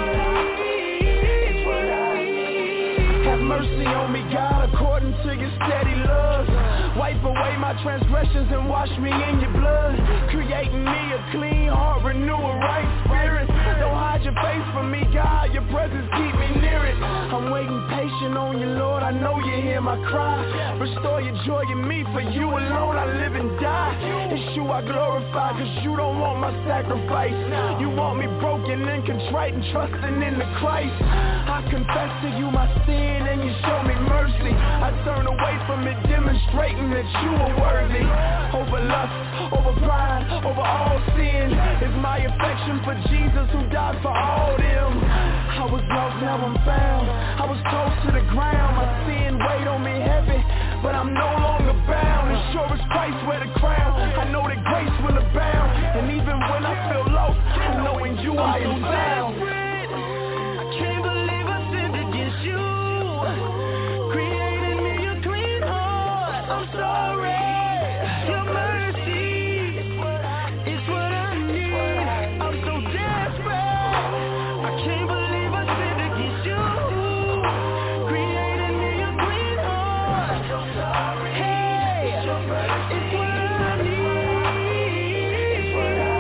need. Have mercy on me, God, according to your steady love. Wipe away my transgressions and wash me in your blood. Creating me a clean heart, renew a right spirit. Don't hide your face from me, God, your presence keep me near it. I'm waiting patient on you, Lord, I know you hear my cry. Restore your joy in me, for you alone I live and die. It's you I glorify, cause you don't want my sacrifice. You want me broken and contrite and trusting in the Christ. I confess to you my sin and you show me mercy. I turn away from it, demonstrating that you are worthy. Over lust, over pride, over all sin is my affection for Jesus who died for all them. I was lost, now I'm found. I was close to the ground. My sin weighed on me heavy, but I'm no longer bound. As sure as Christ wear the crown, I know that grace will abound. And even when I feel lost, I know in you I am found. I can't believe I sinned against you. Created me a clean heart. I'm sorry. Your mercy is what I need. I'm so desperate. I can't believe I sinned against you. Created me a clean heart. I'm sorry. Hey, it's what I need. It's what I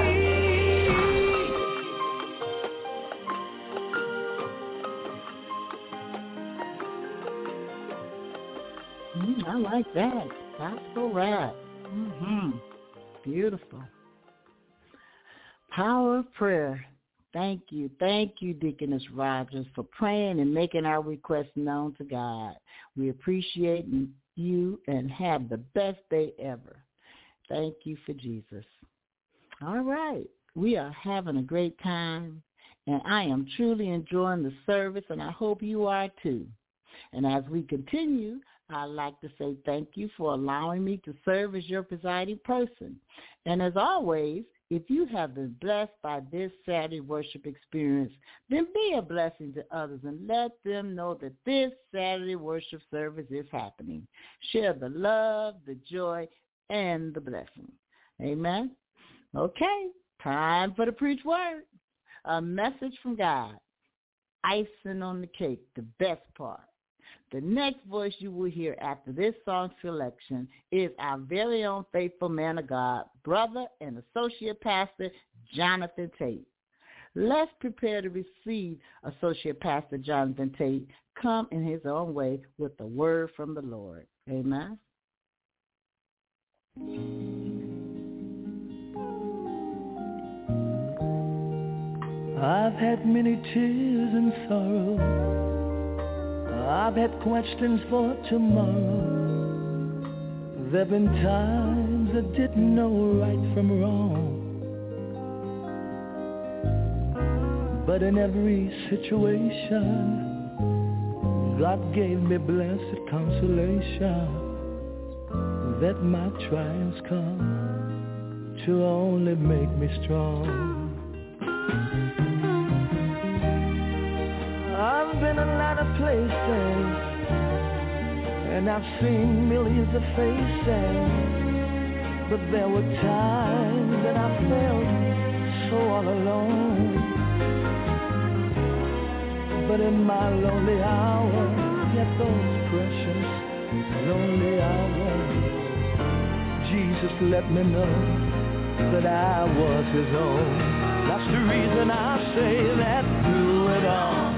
Mm, I like that. Gospel rap. Mm-hmm. Beautiful. Power of prayer. Thank you. Thank you, Deaconess Rogers, for praying and making our requests known to God. We appreciate you and have the best day ever. Thank you for Jesus. All right. We are having a great time, and I am truly enjoying the service, and I hope you are too. And as we continue, I'd like to say thank you for allowing me to serve as your presiding person. And as always, if you have been blessed by this Saturday worship experience, then be a blessing to others and let them know that this Saturday worship service is happening. Share the love, the joy, and the blessing. Amen? Okay, time for the preach word. A message from God. Icing on the cake, the best part. The next voice you will hear after this song selection is our very own faithful man of God, brother and associate pastor, Jonathan Tate. Let's prepare to receive Associate Pastor Jonathan Tate come in his own way with the word from the Lord. Amen. I've had many tears and sorrow. I've had questions for tomorrow. There've been times I didn't know right from wrong. But in every situation, God gave me blessed consolation that my trials come to only make me strong. I've been a lot of places, and I've seen millions of faces, but there were times that I felt so all alone. But in my lonely hour, yet those precious lonely hours, Jesus let me know that I was his own. That's the reason I say that through it all,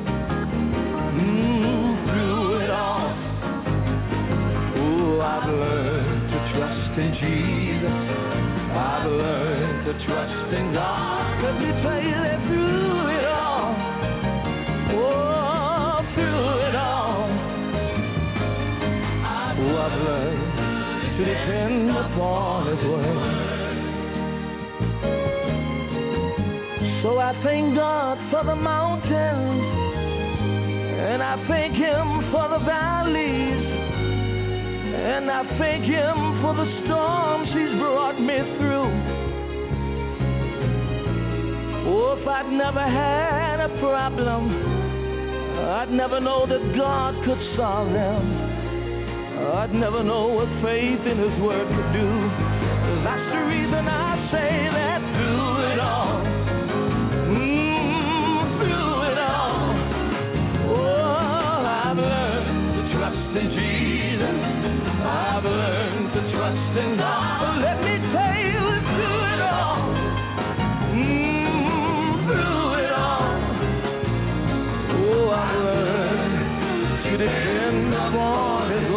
I've learned to trust in Jesus. I've learned to trust in God. Let me tell you that through it all, oh, through it all, oh, I've learned to depend upon his word. So I thank God for the mountains, and I thank him for the valleys, and I thank him for the storms he's brought me through. Oh, if I'd never had a problem, I'd never know that God could solve them. I'd never know what faith in his word could do. That's the reason I say that through it all, mm, through it all, oh, I've learned to trust in Jesus. I've learned to trust in God. But let me tell you, through it all, mm, through it all, oh, I've learned to depend upon his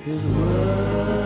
His word.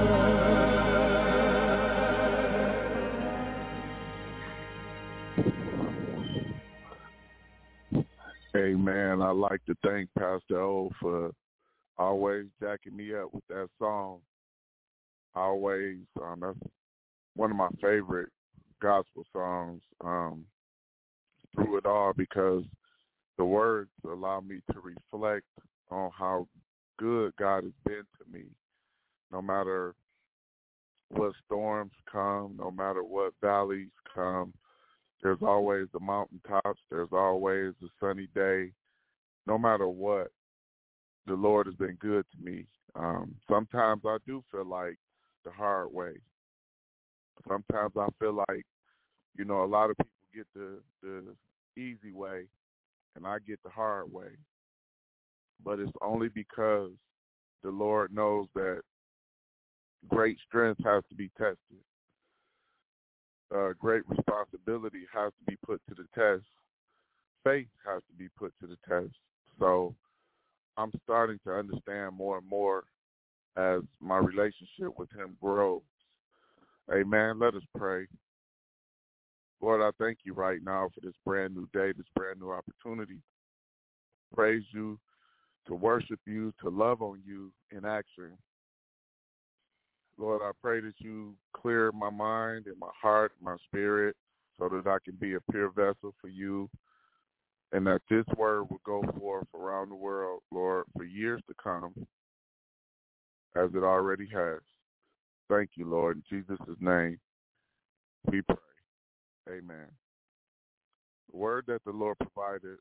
Amen. I'd like to thank Pastor O for always jacking me up with that song. Always, um, that's one of my favorite gospel songs um, through it all, because the words allow me to reflect on how good God has been to me. No matter what storms come, no matter what valleys come, there's always the mountaintops, there's always the sunny day. No matter what, the Lord has been good to me. Um, sometimes I do feel like the hard way. Sometimes I feel like, you know, a lot of people get the, the easy way and I get the hard way. But it's only because the Lord knows that great strength has to be tested. Uh, great responsibility has to be put to the test. Faith has to be put to the test. So I'm starting to understand more and more as my relationship with him grows. Amen. Let us pray. Lord, I thank you right now for this brand new day, this brand new opportunity. Praise you, to worship you, to love on you in action. Lord, I pray that you clear my mind and my heart, my spirit, so that I can be a pure vessel for you, and that this word will go forth around the world, Lord, for years to come, as it already has. Thank you, Lord. In Jesus' name, we pray. Amen. The word that the Lord provided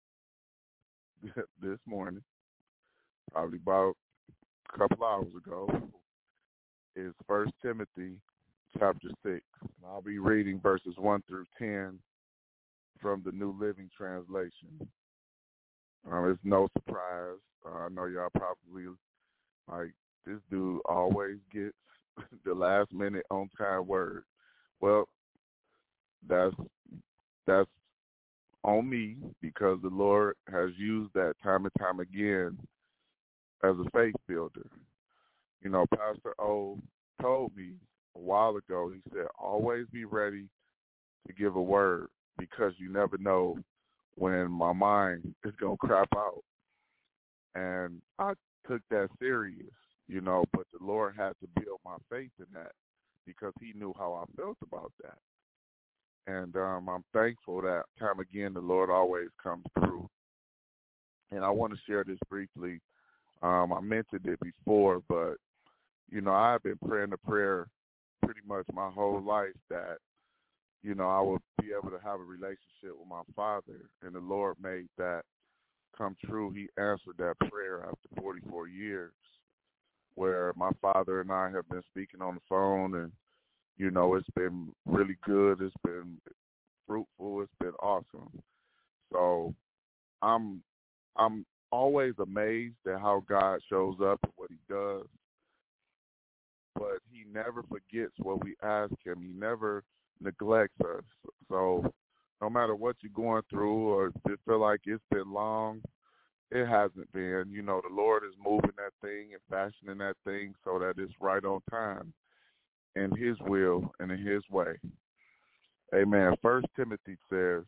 this morning, probably about a couple hours ago, is First Timothy chapter six. I'll be reading verses one through ten from the New Living Translation. Um, it's no surprise. Uh, I know y'all probably like, this dude always gets the last minute on time word. Well, that's that's on me, because the Lord has used that time and time again as a faith builder. You know, Pastor O told me a while ago, he said, always be ready to give a word, because you never know when my mind is going to crap out. And I took that serious, you know, but the Lord had to build my faith in that, because he knew how I felt about that. And um, I'm thankful that time again the Lord always comes through. And I want to share this briefly. Um, I mentioned it before, but, you know, I've been praying a prayer pretty much my whole life that, you know, I would be able to have a relationship with my Father. And the Lord made that come true. He answered that prayer after forty-four years, where my Father and I have been speaking on the phone, and, you know, it's been really good. It's been fruitful. It's been awesome. So I'm I'm always amazed at how God shows up and what he does. But he never forgets what we ask him. He never neglects us. So no matter what you're going through, or if you feel like it's been long, it hasn't been. You know, the Lord is moving that thing and fashioning that thing so that it's right on time, in his will and in his way. Amen. First Timothy says,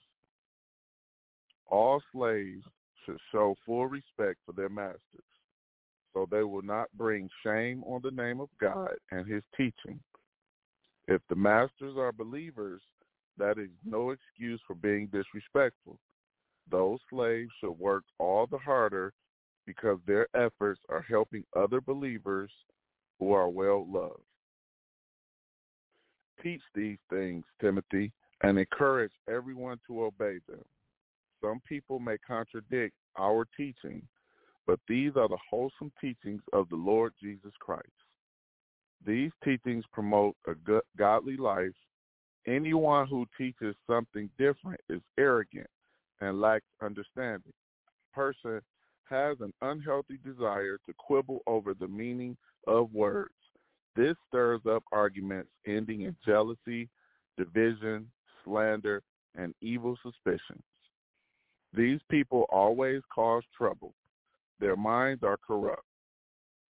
all slaves should show full respect for their masters, so they will not bring shame on the name of God and his teaching. If the masters are believers, that is no excuse for being disrespectful. Those slaves should work all the harder because their efforts are helping other believers who are well loved. Teach these things, Timothy, and encourage everyone to obey them. Some people may contradict our teaching, but these are the wholesome teachings of the Lord Jesus Christ. These teachings promote a good, godly life. Anyone who teaches something different is arrogant and lacks understanding. A person has an unhealthy desire to quibble over the meaning of words. This stirs up arguments ending in jealousy, division, slander, and evil suspicions. These people always cause trouble. Their minds are corrupt.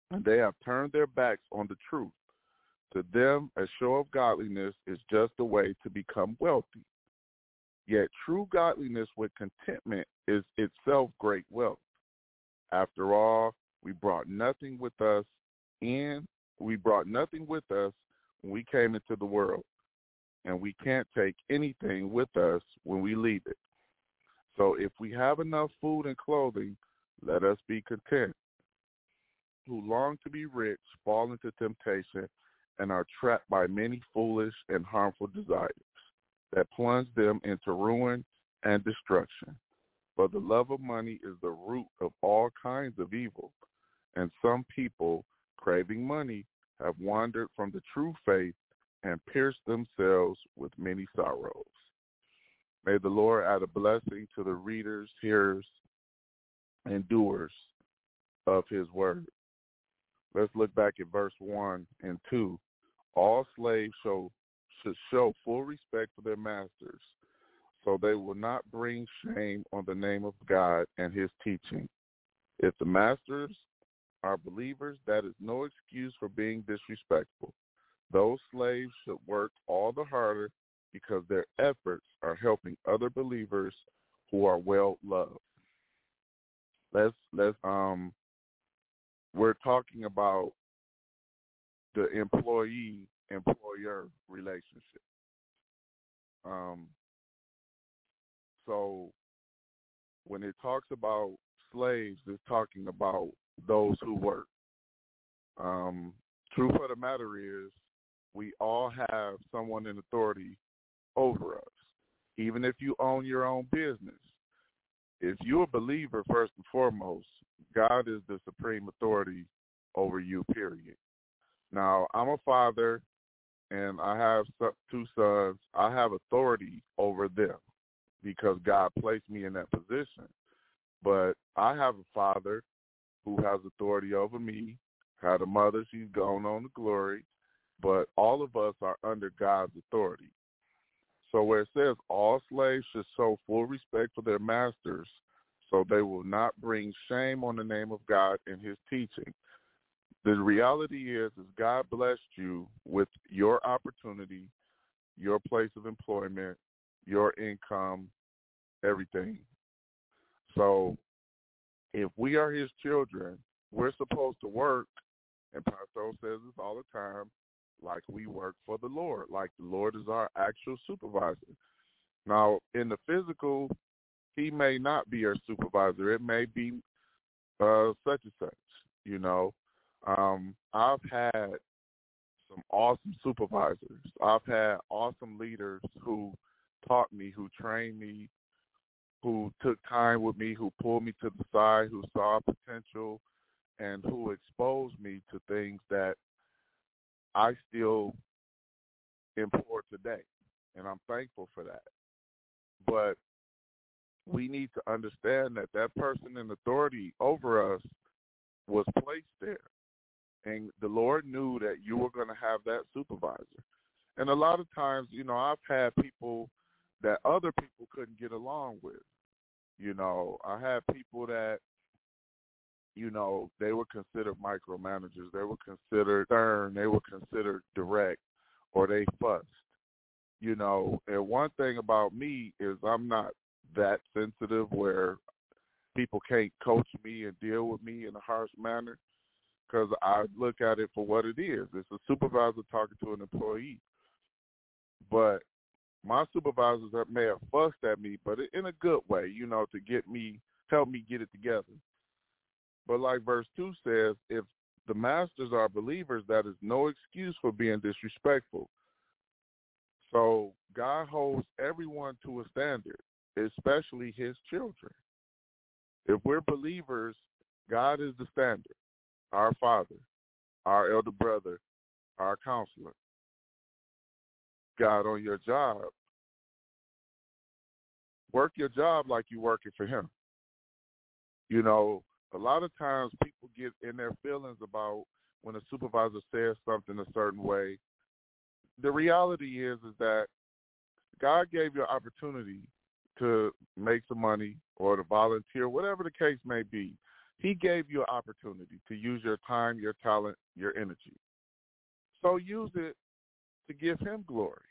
and they have turned their backs on the truth. To them, a show of godliness is just a way to become wealthy. Yet true godliness with contentment is itself great wealth. After all, we brought nothing with us in, we brought nothing with us when we came into the world, and we can't take anything with us when we leave it. So if we have enough food and clothing, let us be content. Who long to be rich fall into temptation and are trapped by many foolish and harmful desires that plunge them into ruin and destruction. For the love of money is the root of all kinds of evil, and some people, craving money, have wandered from the true faith and pierced themselves with many sorrows. May the Lord add a blessing to the readers, hearers, and doers of his word. Let's look back at verse one and two. All slaves show, should show full respect for their masters, so they will not bring shame on the name of God and his teaching. If the masters are believers, that is no excuse for being disrespectful. Those slaves should work all the harder because their efforts are helping other believers who are well loved. Let's let's um we're talking about the employee-employer relationship. Um, so when it talks about slaves, it's talking about those who work. Um, truth of the matter is, we all have someone in authority over us, even if you own your own business. If you're a believer, first and foremost, God is the supreme authority over you, period. Now, I'm a father, and I have two sons. I have authority over them because God placed me in that position. But I have a father who has authority over me, had a mother, she's gone on to glory, but all of us are under God's authority. So where it says all slaves should show full respect for their masters, so they will not bring shame on the name of God and his teaching. The reality is, is God blessed you with your opportunity, your place of employment, your income, everything. So if we are his children, we're supposed to work, and Pastor O says this all the time, like we work for the Lord, like the Lord is our actual supervisor. Now, in the physical, he may not be our supervisor. It may be uh, such and such, you know. Um, I've had some awesome supervisors. I've had awesome leaders who taught me, who trained me, who took time with me, who pulled me to the side, who saw potential, and who exposed me to things that I still import today, and I'm thankful for that. But we need to understand that that person in authority over us was placed there, and the Lord knew that you were going to have that supervisor. And a lot of times, you know, I've had people that other people couldn't get along with. You know, I had people that, you know, they were considered micromanagers. They were considered stern. They were considered direct, or they fussed, you know. And one thing about me is I'm not that sensitive where people can't coach me and deal with me in a harsh manner, because I look at it for what it is. It's a supervisor talking to an employee. But my supervisors may have fussed at me, but in a good way, you know, to get me, help me get it together. But like verse two says, if the masters are believers, that is no excuse for being disrespectful. So God holds everyone to a standard, especially his children. If we're believers, God is the standard, our Father, our elder brother, our counselor. God, on your job, work your job like you're working for him. You know, a lot of times people get in their feelings about when a supervisor says something a certain way. The reality is, is that God gave you an opportunity to make some money or to volunteer, whatever the case may be. He gave you an opportunity to use your time, your talent, your energy. So use it to give him glory.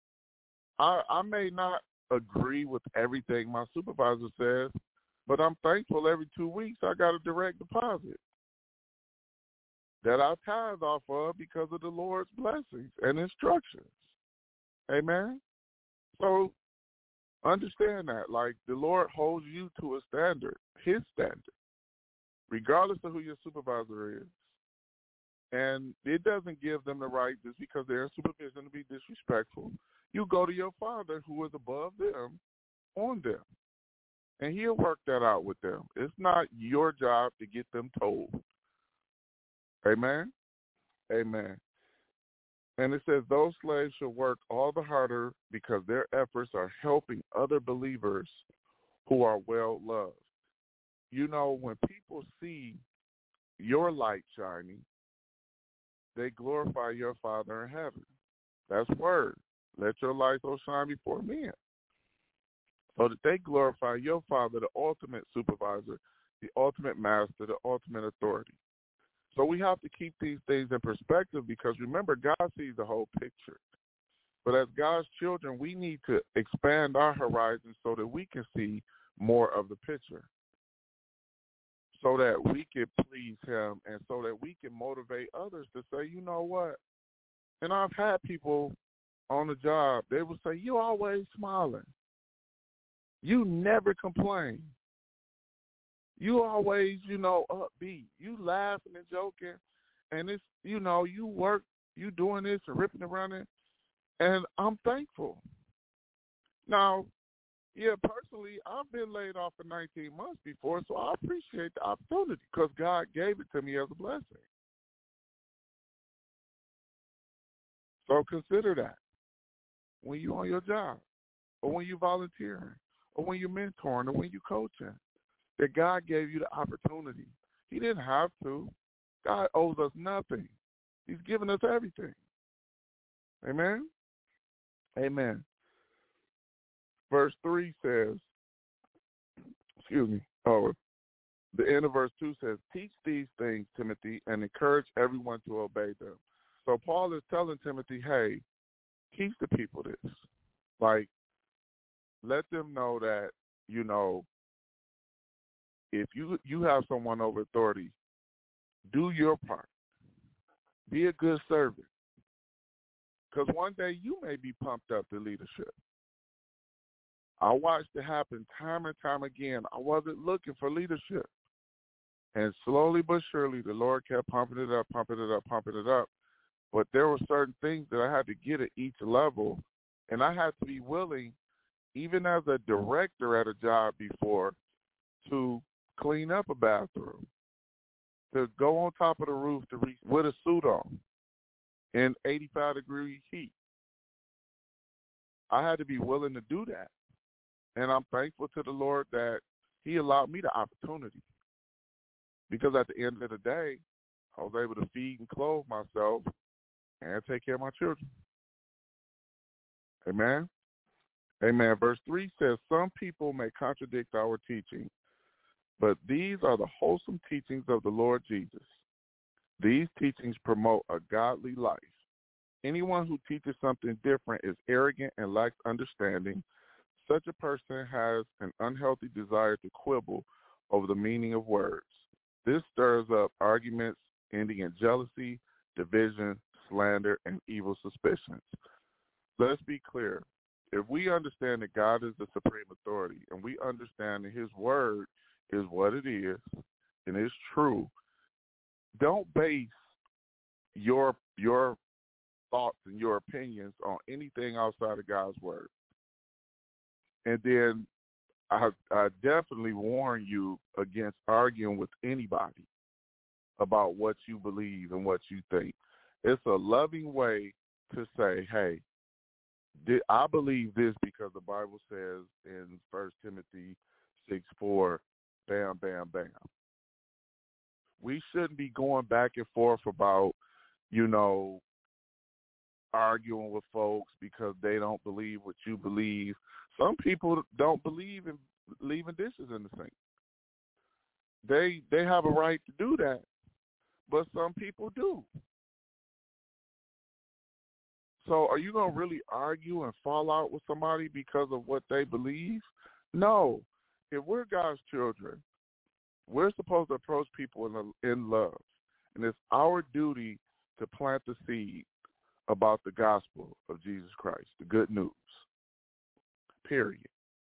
I, I may not agree with everything my supervisor says, but I'm thankful every two weeks I got a direct deposit that I tithe off of because of the Lord's blessings and instructions. Amen? So understand that. Like, the Lord holds you to a standard, his standard, regardless of who your supervisor is. And it doesn't give them the right, just because they're in supervision, to be disrespectful. You go to your Father who is above them, on them, and he'll work that out with them. It's not your job to get them told. Amen? Amen. And it says, those slaves should work all the harder because their efforts are helping other believers who are well loved. You know, when people see your light shining, they glorify your Father in heaven. That's word. Let your light so shine before men, so that they glorify your Father, the ultimate supervisor, the ultimate master, the ultimate authority. So we have to keep these things in perspective, because remember, God sees the whole picture. But as God's children, we need to expand our horizons so that we can see more of the picture, so that we can please him, and so that we can motivate others to say, you know what? And I've had people on the job, they will say, you always smiling. You never complain. You always, you know, upbeat. You laughing and joking. And it's, you know, you work, you doing this and ripping and running. And I'm thankful. Now, yeah, personally, I've been laid off for nineteen months before, so I appreciate the opportunity because God gave it to me as a blessing. So consider that when you're on your job, or when you're volunteering, or when you're mentoring, or when you're coaching, that God gave you the opportunity. He didn't have to. God owes us nothing. He's given us everything. Amen? Amen. Verse three says, excuse me, oh, the end of verse two says, teach these things, Timothy, and encourage everyone to obey them. So Paul is telling Timothy, hey, teach the people this. Like, let them know that, you know, if you you have someone over authority, do your part. Be a good servant. Because one day you may be pumped up to leadership. I watched it happen time and time again. I wasn't looking for leadership. And slowly but surely, the Lord kept pumping it up, pumping it up, pumping it up. But there were certain things that I had to get at each level, and I had to be willing, even as a director at a job before, to clean up a bathroom, to go on top of the roof to reach with a suit on in eighty-five degree heat. I had to be willing to do that. And I'm thankful to the Lord that he allowed me the opportunity. Because at the end of the day, I was able to feed and clothe myself and take care of my children. Amen? Amen. Verse three says, some people may contradict our teaching, but these are the wholesome teachings of the Lord Jesus. These teachings promote a godly life. Anyone who teaches something different is arrogant and lacks understanding. Such a person has an unhealthy desire to quibble over the meaning of words. This stirs up arguments ending in jealousy, division, slander, and evil suspicions. Let's be clear. If we understand that God is the supreme authority, and we understand that his word is what it is and it's true, don't base your your thoughts and your opinions on anything outside of God's word. And then I, I definitely warn you against arguing with anybody about what you believe and what you think. It's a loving way to say, hey, did, I believe this because the Bible says in First Timothy six four, bam, bam, bam. We shouldn't be going back and forth about, you know, arguing with folks because they don't believe what you believe. Some people don't believe in leaving dishes in the sink. They they have a right to do that, but some people do. So are you going to really argue and fall out with somebody because of what they believe? No. If we're God's children, we're supposed to approach people in, in love. And it's our duty to plant the seed about the gospel of Jesus Christ, the good news, period.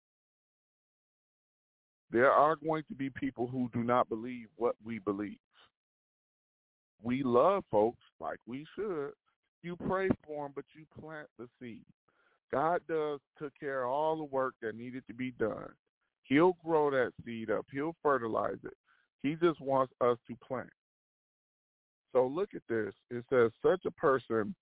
There are going to be people who do not believe what we believe. We love folks like we should. You pray for them, but you plant the seed. God does took care of all the work that needed to be done. He'll grow that seed up. He'll fertilize it. He just wants us to plant. So look at this. It says, such a person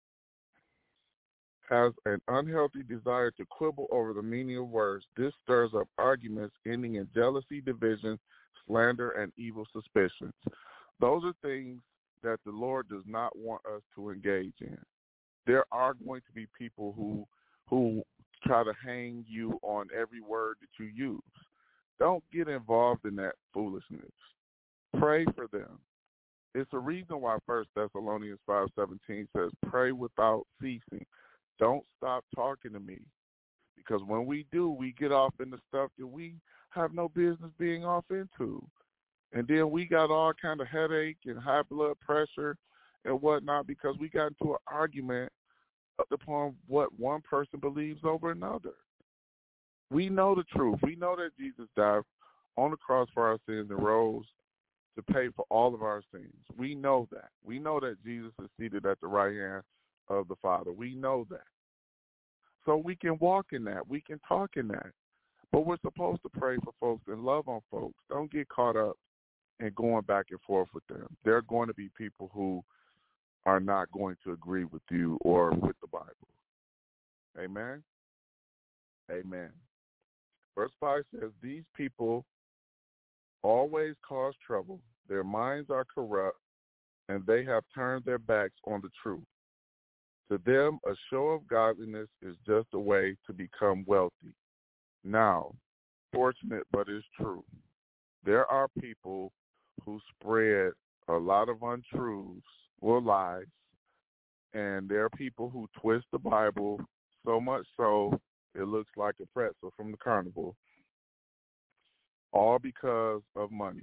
has an unhealthy desire to quibble over the meaning of words. This stirs up arguments ending in jealousy, division, slander, and evil suspicions. Those are things that the Lord does not want us to engage in. There are going to be people who who try to hang you on every word that you use. Don't get involved in that foolishness. Pray for them. It's a reason why First Thessalonians five seventeen says, pray without ceasing. Don't stop talking to me. Because when we do, we get off into stuff that we have no business being off into. And then we got all kind of headache and high blood pressure and whatnot because we got into an argument upon what one person believes over another. We know the truth. We know that Jesus died on the cross for our sins and rose to pay for all of our sins. We know that. We know that Jesus is seated at the right hand of the Father. We know that. So we can walk in that. We can talk in that. But we're supposed to pray for folks and love on folks. Don't get caught up and going back and forth with them. There are going to be people who are not going to agree with you or with the Bible. Amen? Amen. Verse five says, these people always cause trouble. Their minds are corrupt, and they have turned their backs on the truth. To them, a show of godliness is just a way to become wealthy. Now, fortunate, but it's true. There are people who spread a lot of untruths or lies, and there are people who twist the Bible so much so it looks like a pretzel from the carnival, all because of money.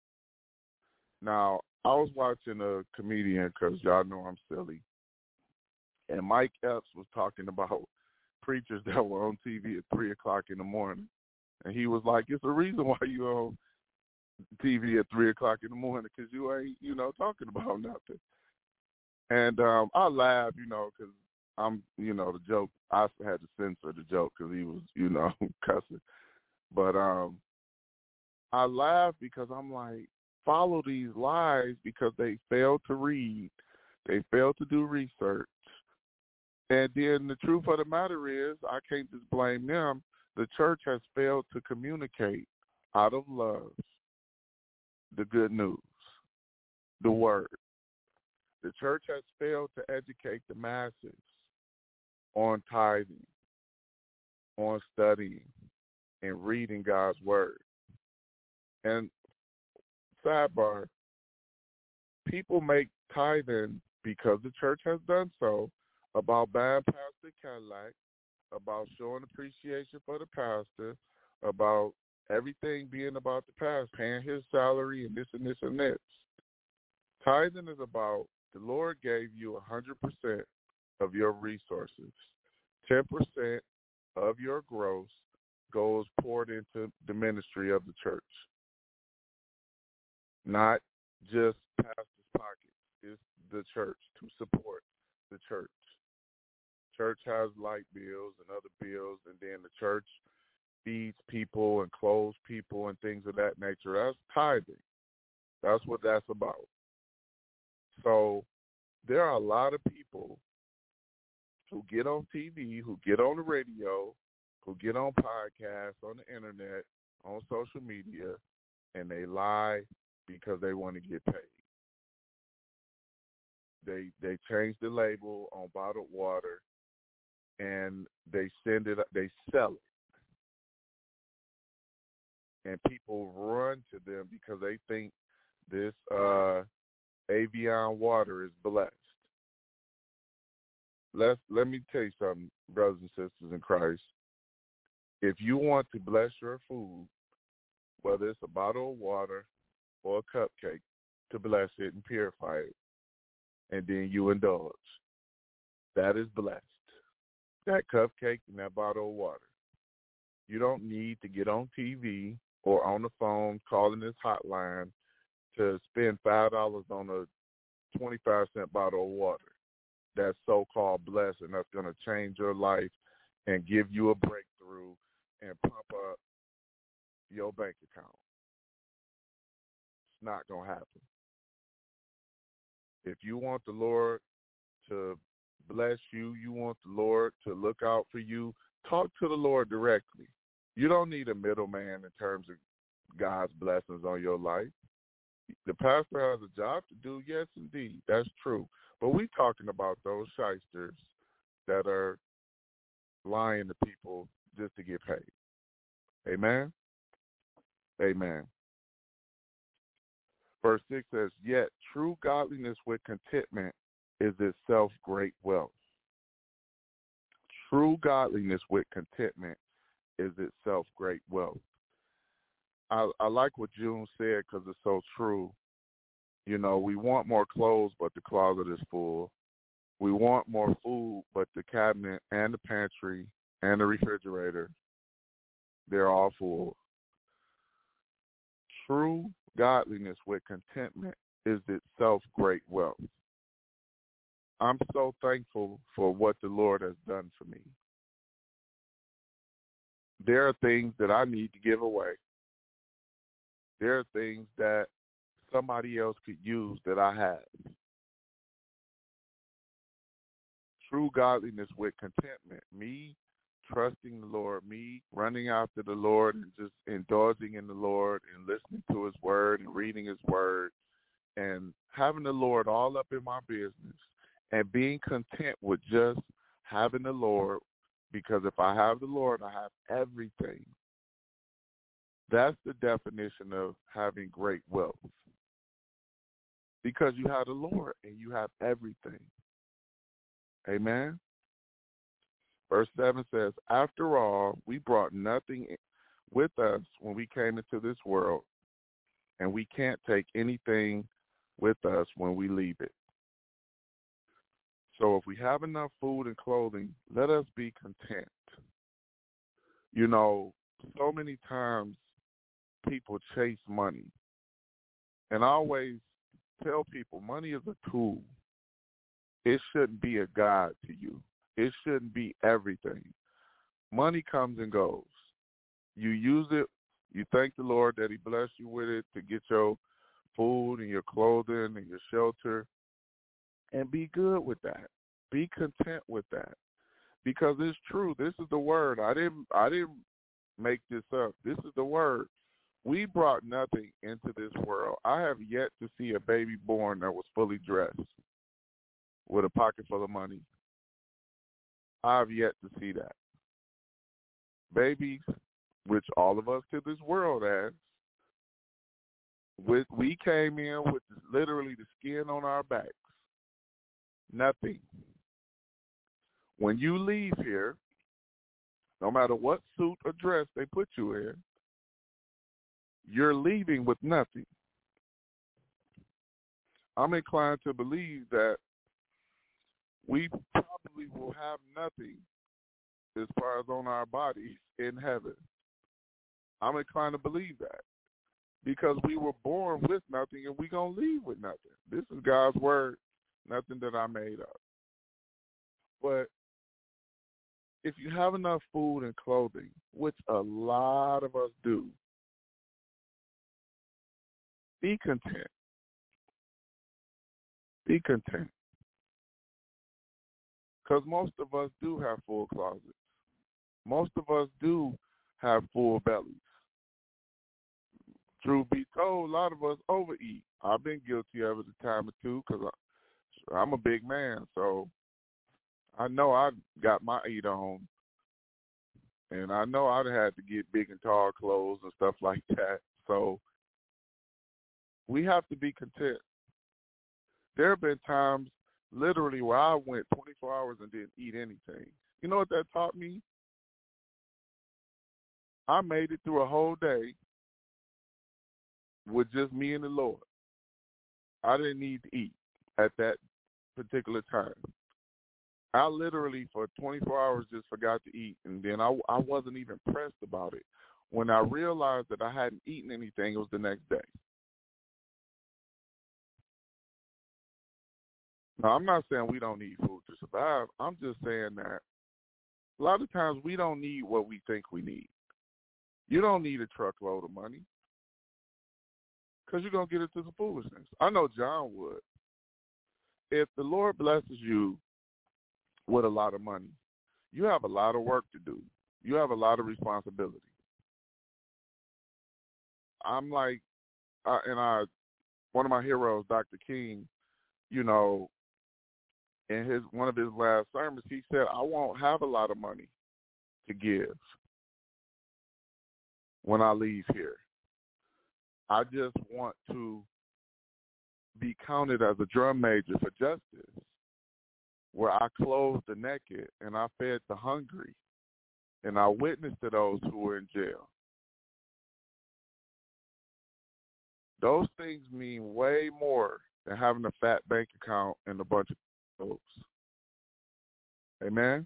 Now, I was watching a comedian, because y'all know I'm silly, and Mike Epps was talking about preachers that were on T V at three o'clock in the morning. And he was like, it's the reason why you're on T V at three o'clock in the morning, because you ain't, you know, talking about nothing. And um, I laughed, you know, because I'm, you know, the joke, I had to censor the joke because he was, you know, cussing. But um, I laughed because I'm like, follow these lies because they failed to read. They failed to do research. And then the truth of the matter is, I can't just blame them. The church has failed to communicate out of love the good news, the word. The church has failed to educate the masses on tithing, on studying, and reading God's word. And sidebar, people make tithing because the church has done so about buying Pastor Cadillac, about showing appreciation for the pastor, about everything being about the pastor, paying his salary and this and this and this. Tithing is about the Lord gave you one hundred percent of your resources. ten percent of your gross goes poured into the ministry of the church. Not just pastor's pockets. It's the church, to support the church. Church has light bills and other bills, and then the church feeds people and clothes people and things of that nature. That's tithing. That's what that's about. So there are a lot of people who get on T V, who get on the radio, who get on podcasts, on the internet, on social media, and they lie because they want to get paid. They they change the label on bottled water, and they send it. They sell it, and people run to them because they think this uh, Avion water is blessed. Let's, let me tell you something, brothers and sisters in Christ. If you want to bless your food, whether it's a bottle of water or a cupcake, to bless it and purify it, and then you indulge, that is blessed. That cupcake and that bottle of water. You don't need to get on T V or on the phone calling this hotline to spend five dollars on a twenty-five cent bottle of water. That's so-called blessing. That's going to change your life and give you a breakthrough and pump up your bank account. It's not going to happen. If you want the Lord to bless you, you want the Lord to look out for you, talk to the Lord directly. You don't need a middleman in terms of God's blessings on your life. The pastor has a job to do, yes, indeed. That's true. But we're talking about those shysters that are lying to people just to get paid. Amen? Amen. Verse six says, yet true godliness with contentment is itself great wealth. True godliness with contentment is itself great wealth. I, I like what June said because it's so true. You know, we want more clothes, but the closet is full. We want more food, but the cabinet and the pantry and the refrigerator, they're all full. True godliness with contentment is itself great wealth. I'm so thankful for what the Lord has done for me. There are things that I need to give away. There are things that somebody else could use that I have. True godliness with contentment. Me trusting the Lord, me running after the Lord and just indulging in the Lord and listening to his word and reading his word and having the Lord all up in my business and being content with just having the Lord, because if I have the Lord, I have everything. That's the definition of having great wealth. Because you have the Lord and you have everything. Amen? Verse seven says, after all, we brought nothing with us when we came into this world, and we can't take anything with us when we leave it. So if we have enough food and clothing, let us be content. You know, so many times people chase money. And I always tell people money is a tool. It shouldn't be a God to you. It shouldn't be everything. Money comes and goes. You use it. You thank the Lord that he blessed you with it to get your food and your clothing and your shelter. And be good with that. Be content with that. Because it's true. This is the word. I didn't I didn't make this up. This is the word. We brought nothing into this world. I have yet to see a baby born that was fully dressed with a pocket full of money. I have yet to see that. Babies, which all of us to this world has, with, we came in with literally the skin on our backs. Nothing. When you leave here, no matter what suit or dress they put you in, you're leaving with nothing. I'm inclined to believe that we probably will have nothing as far as on our bodies in heaven. I'm inclined to believe that because we were born with nothing and we're going to leave with nothing. This is God's word, nothing that I made up. But if you have enough food and clothing, which a lot of us do, be content. Be content. Because most of us do have full closets. Most of us do have full bellies. Truth be told, a lot of us overeat. I've been guilty of it a time or two because I'm a big man, so I know I got my eat on And I know I'd had to get big and tall clothes and stuff like that. So we have to be content. There have been times literally where I went twenty-four hours and didn't eat anything. You know what that taught me? I made it through a whole day with just me and the Lord. I didn't need to eat at that particular time. I literally for twenty-four hours just forgot to eat, and then I, I wasn't even pressed about it. When I realized that I hadn't eaten anything, it was the next day. Now, I'm not saying we don't need food to survive. I'm just saying that a lot of times we don't need what we think we need. You don't need a truckload of money because you're going to get into some foolishness. I know John would. If the Lord blesses you with a lot of money, you have a lot of work to do. You have a lot of responsibility. I'm like, uh, and I, one of my heroes, Doctor King, you know, in his one of his last sermons, he said, I won't have a lot of money to give when I leave here. I just want to be counted as a drum major for justice, where I clothed the naked and I fed the hungry and I witnessed to those who were in jail. Those things mean way more than having a fat bank account and a bunch of folks. Amen?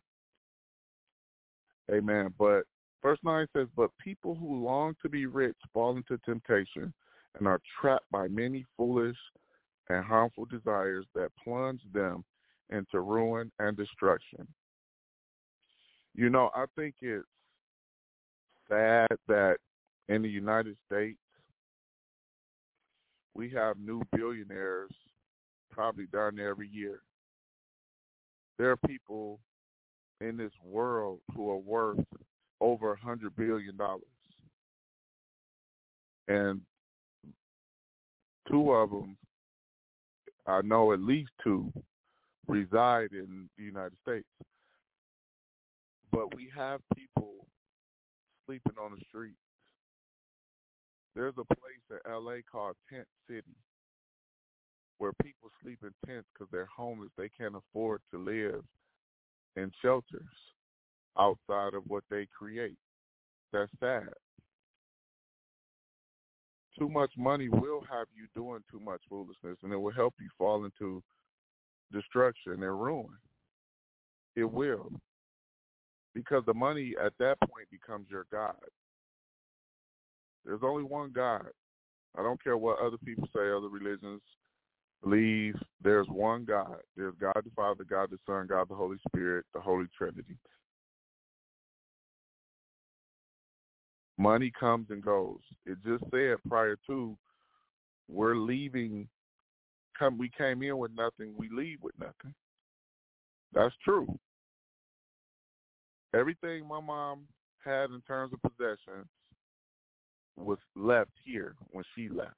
Amen. But verse nine says, but people who long to be rich fall into temptation and are trapped by many foolish and harmful desires that plunge them into ruin and destruction. You know, I think it's sad that in the United States, we have new billionaires probably darn near every year. There are people in this world who are worth over one hundred billion dollars. And two of them, I know at least two, reside in the United States. But we have people sleeping on the streets. There's a place in L A called Tent City where people sleep in tents because they're homeless. They can't afford to live in shelters outside of what they create. That's sad. Too much money will have you doing too much foolishness, and it will help you fall into destruction and ruin. It will. Because the money at that point becomes your God. There's only one God. I don't care what other people say, other religions believe. There's one God. There's God the Father, God the Son, God the Holy Spirit, the Holy Trinity. Money comes and goes. It just said prior to, we're leaving, come, we came in with nothing, we leave with nothing. That's true. Everything my mom had in terms of possessions was left here when she left.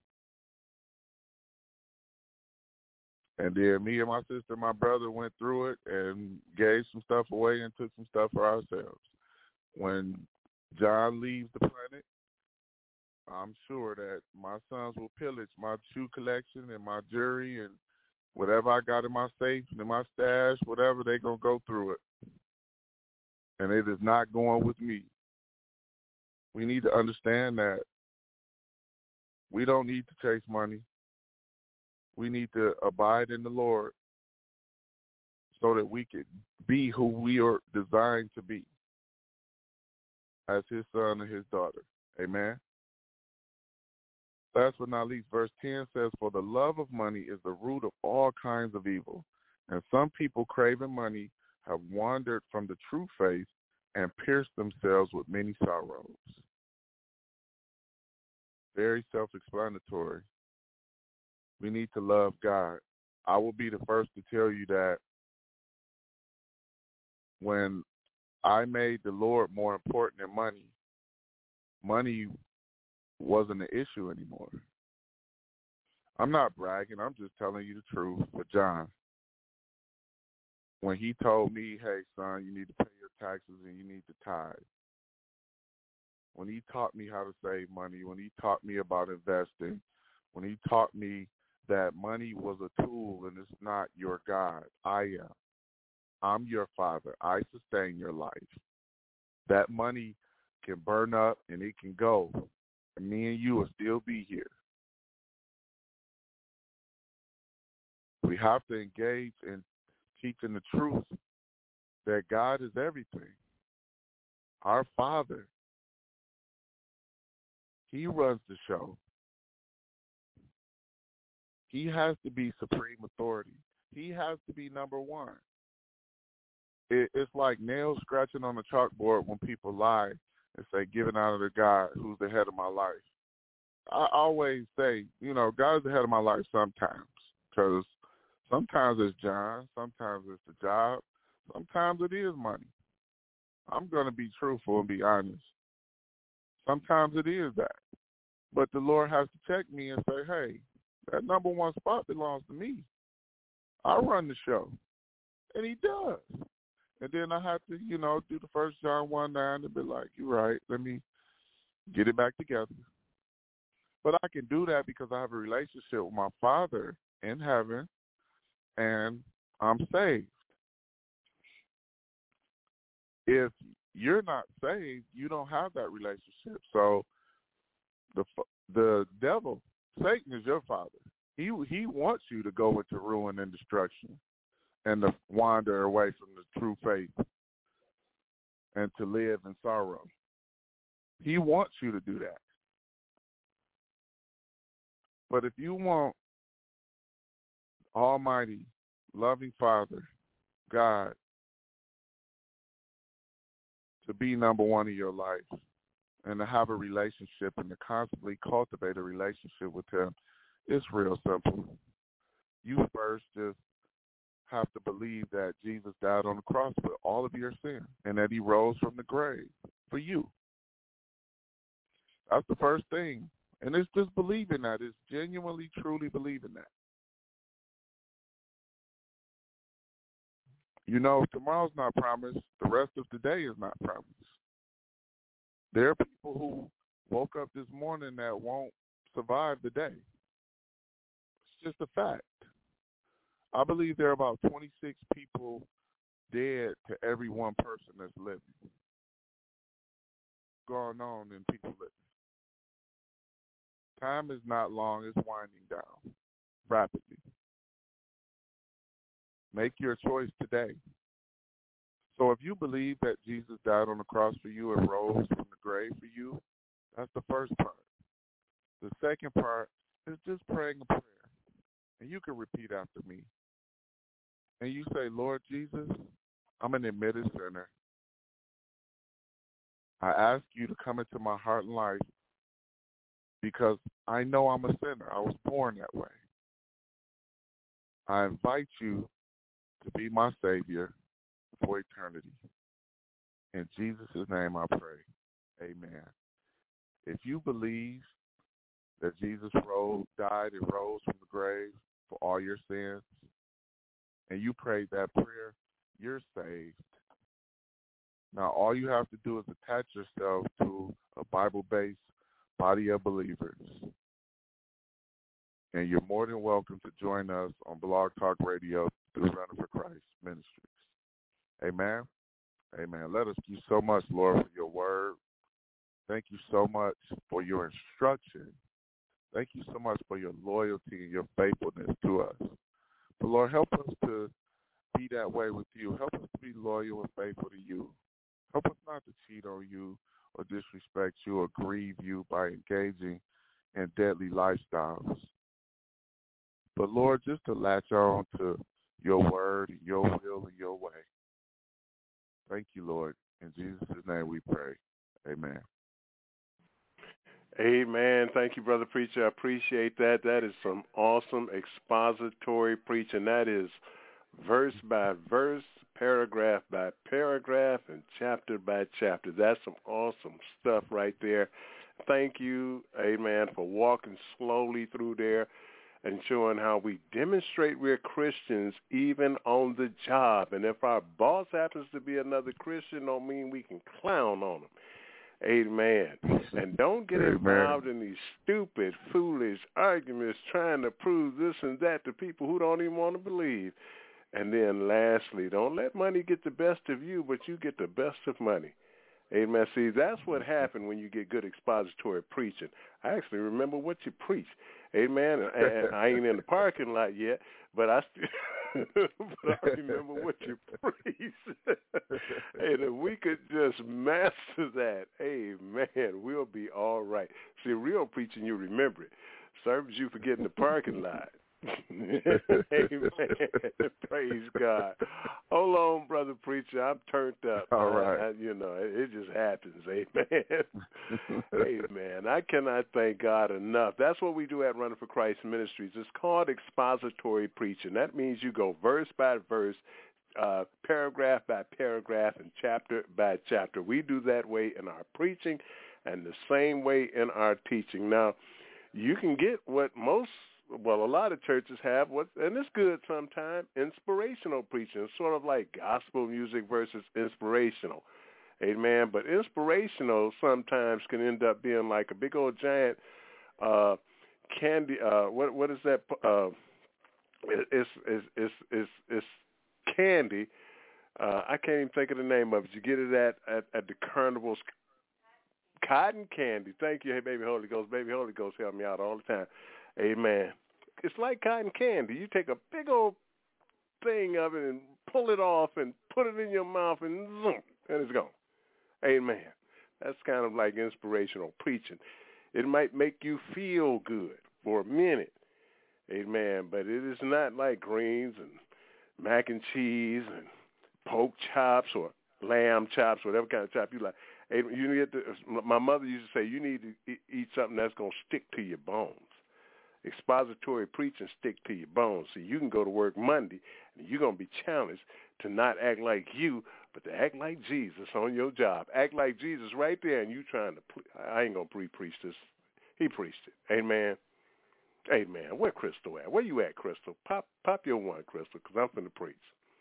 And then me and my sister and my brother went through it and gave some stuff away and took some stuff for ourselves. When John leaves the planet, I'm sure that my sons will pillage my shoe collection and my jewelry and whatever I got in my safe and in my stash, whatever, they're going to go through it. And it is not going with me. We need to understand that we don't need to chase money. We need to abide in the Lord so that we can be who we are designed to be as his son and his daughter. Amen. Last but not least, verse ten says, for the love of money is the root of all kinds of evil, and some people craving money have wandered from the true faith and pierced themselves with many sorrows. Very self-explanatory. We need to love God. I will be the first to tell you that when I made the Lord more important than money, money wasn't an issue anymore. I'm not bragging. I'm just telling you the truth. But John, when he told me, hey, son, you need to pay your taxes and you need to tithe, when he taught me how to save money, when he taught me about investing, when he taught me that money was a tool and it's not your God. I am. I'm your father. I sustain your life. That money can burn up and it can go, and me and you will still be here. We have to engage in teaching the truth that God is everything. Our Father, he runs the show. He has to be supreme authority. He has to be number one. It, it's like nails scratching on the chalkboard when people lie and say, giving out of the God who's the head of my life. I always say, you know, God is the head of my life sometimes, because sometimes it's John, sometimes it's the job, sometimes it is money. I'm going to be truthful and be honest. Sometimes it is that. But the Lord has to check me and say, hey, that number one spot belongs to me. I run the show. And he does. And then I have to, you know, do the first John one nine and be like, you're right, let me get it back together. But I can do that because I have a relationship with my Father in heaven, and I'm saved. If you're not saved, you don't have that relationship. So the the devil, Satan, is your father. He he wants you to go into ruin and destruction and to wander away from the true faith and to live in sorrow. He wants you to do that. But if you want Almighty, loving Father, God, to be number one in your life and to have a relationship and to constantly cultivate a relationship with him, it's real simple. You first just have to believe that Jesus died on the cross for all of your sin and that he rose from the grave for you. That's the first thing. And it's just believing that. It's genuinely, truly believing that. You know, tomorrow's not promised. The rest of today is not promised. There are people who woke up this morning that won't survive the day. It's just a fact. I believe there are about twenty-six people dead to every one person that's living. Going on in people living. Time is not long. It's winding down rapidly. Make your choice today. So if you believe that Jesus died on the cross for you and rose from the grave for you, that's the first part. The second part is just praying a prayer. And you can repeat after me. And you say, Lord Jesus, I'm an admitted sinner. I ask you to come into my heart and life because I know I'm a sinner. I was born that way. I invite you to be my Savior for eternity. In Jesus' name I pray. Amen. If you believe that Jesus rose, died and rose from the grave for all your sins, and you prayed that prayer, you're saved. Now, all you have to do is attach yourself to a Bible-based body of believers. And you're more than welcome to join us on Blog Talk Radio through Running for Christ Ministries. Amen? Amen. Let us thank you so much, Lord, for your word. Thank you so much for your instruction. Thank you so much for your loyalty and your faithfulness to us. But, Lord, help us to be that way with you. Help us to be loyal and faithful to you. Help us not to cheat on you or disrespect you or grieve you by engaging in deadly lifestyles. But, Lord, just to latch on to your word and your will and your way. Thank you, Lord. In Jesus' name we pray. Amen. Amen. Thank you, Brother Preacher. I appreciate that. That is some awesome expository preaching. That is verse by verse, paragraph by paragraph, and chapter by chapter. That's some awesome stuff right there. Thank you, amen, for walking slowly through there and showing how we demonstrate we're Christians even on the job. And if our boss happens to be another Christian, don't mean we can clown on them. Amen. And don't get Amen. involved in these stupid, foolish arguments trying to prove this and that to people who don't even want to believe. And then lastly, don't let money get the best of you, but you get the best of money. Amen. See, that's what happened when you get good expository preaching. I actually remember what you preach. Amen. And I ain't in the parking lot yet, but I still, but I remember what you preach. And if we could just master that, amen, we'll be all right. See, real preaching, you remember it. Service you forget in the parking lot. Amen. Praise God. Hold on, brother preacher. I'm turned up. All right. I, I, you know, it, it just happens. Amen. Amen. I cannot thank God enough. That's what we do at Running for Christ Ministries. It's called expository preaching. That means you go verse by verse, uh, paragraph by paragraph, and chapter by chapter. We do that way in our preaching and the same way in our teaching. Now, you can get what most Well, a lot of churches have, what, and it's good sometimes, inspirational preaching. It's sort of like gospel music versus inspirational. Amen. But inspirational sometimes can end up being like a big old giant uh, candy. Uh, what what is that? Uh, it's, it's, it's, it's, it's candy. Uh, I can't even think of the name of it. You get it at, at, at the carnivals. Cotton candy. Thank you, hey, baby Holy Ghost. Baby Holy Ghost help me out all the time. Amen. It's like cotton candy. You take a big old thing of it and pull it off and put it in your mouth and zoom, and it's gone. Amen. That's kind of like inspirational preaching. It might make you feel good for a minute. Amen. But it is not like greens and mac and cheese and pork chops or lamb chops, whatever kind of chop you like. You need to, my mother used to say, you need to eat something that's going to stick to your bones. Expository preaching stick to your bones. So you can go to work Monday, and you're going to be challenged to not act like you, but to act like Jesus on your job. Act like Jesus right there, and you trying to, I ain't going to pre-preach this. He preached it. Amen. Amen. Where Crystal at? Where you at, Crystal? Pop pop your one, Crystal, because I'm finna preach.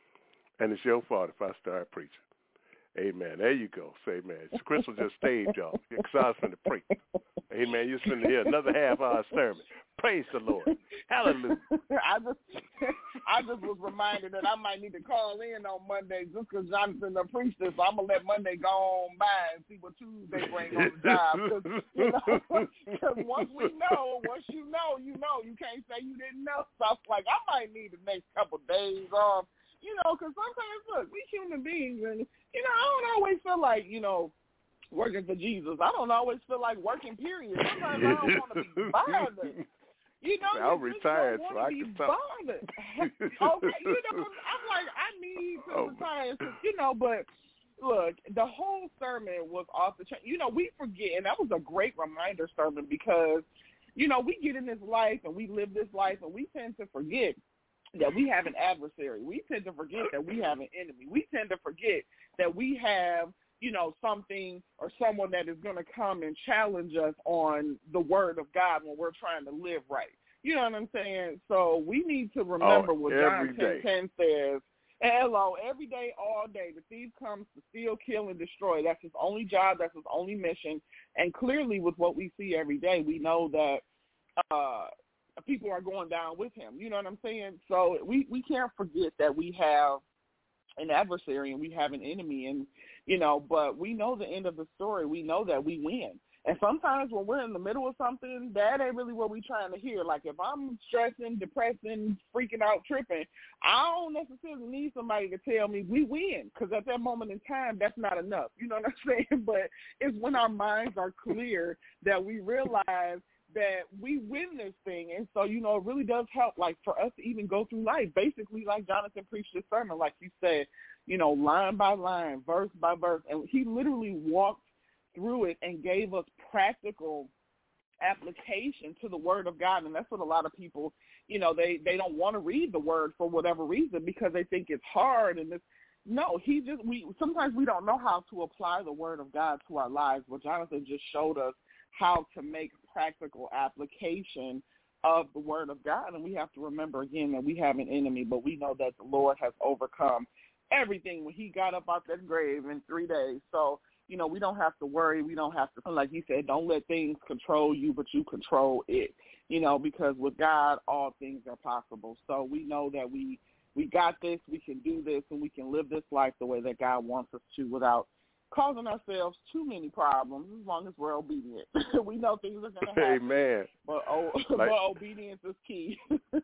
And it's your fault if I start preaching. Amen. There you go. Say, man. Crystal just staved y'all because I was finna preach. Amen. You're finna hear another half hour sermon. Praise the Lord. Hallelujah. I just I just was reminded that I might need to call in on Monday just because Jonathan done preached this. So I'm going to let Monday go on by and see what Tuesday brings on the job. Because you know, once we know, once you know, you know. You can't say you didn't know. So I was like, I might need the next couple days off. You know, because sometimes, look, we human beings, and, you know, I don't always feel like, you know, working for Jesus. I don't always feel like working, period. Sometimes I don't want to be bothered. You know, I'm retired, so I can stop. bothered. Okay, you know, I'm like, I need to oh. retire, you know, but look, the whole sermon was off the chain. You know, we forget, and that was a great reminder sermon because, you know, we get in this life and we live this life and we tend to forget that we have an adversary. We tend to forget that we have an enemy. We tend to forget that we have, you know, something or someone that is going to come and challenge us on the word of God when we're trying to live right. You know what I'm saying? So we need to remember oh, what John ten ten says. Hello, every day, all day, the thief comes to steal, kill, and destroy. That's his only job. That's his only mission. And clearly with what we see every day, we know that uh, people are going down with him. You know what I'm saying? So we, we can't forget that we have an adversary and we have an enemy, and, you know, but we know the end of the story. We know that we win. And sometimes when we're in the middle of something, that ain't really what we're trying to hear. Like if I'm stressing, depressing, freaking out, tripping, I don't necessarily need somebody to tell me we win, because at that moment in time, that's not enough. You know what I'm saying? But it's when our minds are clear that we realize that we win this thing. And so, you know, it really does help, like, for us to even go through life. Basically, like Jonathan preached this sermon, like you said, you know, line by line, verse by verse. And he literally walked through it and gave us practical application to the word of God. And that's what a lot of people, you know, they, they don't want to read the word for whatever reason because they think it's hard. And it's, no, he just, we sometimes we don't know how to apply the word of God to our lives. But Jonathan just showed us how to make practical application of the word of God. And we have to remember again that we have an enemy, but we know that the Lord has overcome everything when he got up out that grave in three days. So you know, we don't have to worry. We don't have to, like you said, don't let things control you, but you control it, you know, because with God, all things are possible. So we know that we, we got this, we can do this, and we can live this life the way that God wants us to without causing ourselves too many problems as long as we're obedient. We know things are going to happen. Amen. But, oh, like, but obedience is key.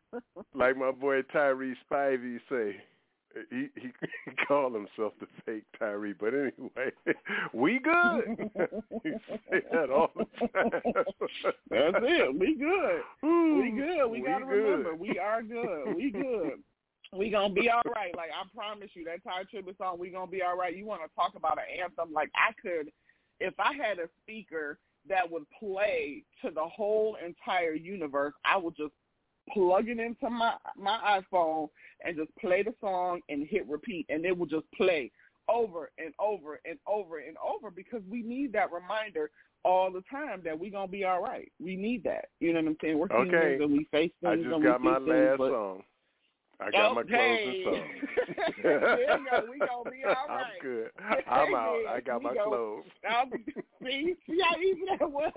Like my boy Tyree Spivey say, he, he he called himself the fake Tyree, but anyway, we good. He say that all the time. That's it. We good. Ooh, we good. We, we got to remember, we are good. We good. We gonna be all right. Like, I promise you, that Ty Tribbett song, we gonna be all right. You want to talk about an anthem? Like, I could, if I had a speaker that would play to the whole entire universe, I would just plug it into my my iPhone and just play the song and hit repeat, and it will just play over and over and over and over, because we need that reminder all the time that we gonna be all right. We need that. You know what I'm saying? We're humans, okay. and we face things. I just and got we my things, last but, song. I got my okay. clothes and song. There you go. We gonna be all right. I'm good. I'm Amen. out. I got we my go. clothes. I'll, see, see how easy that was?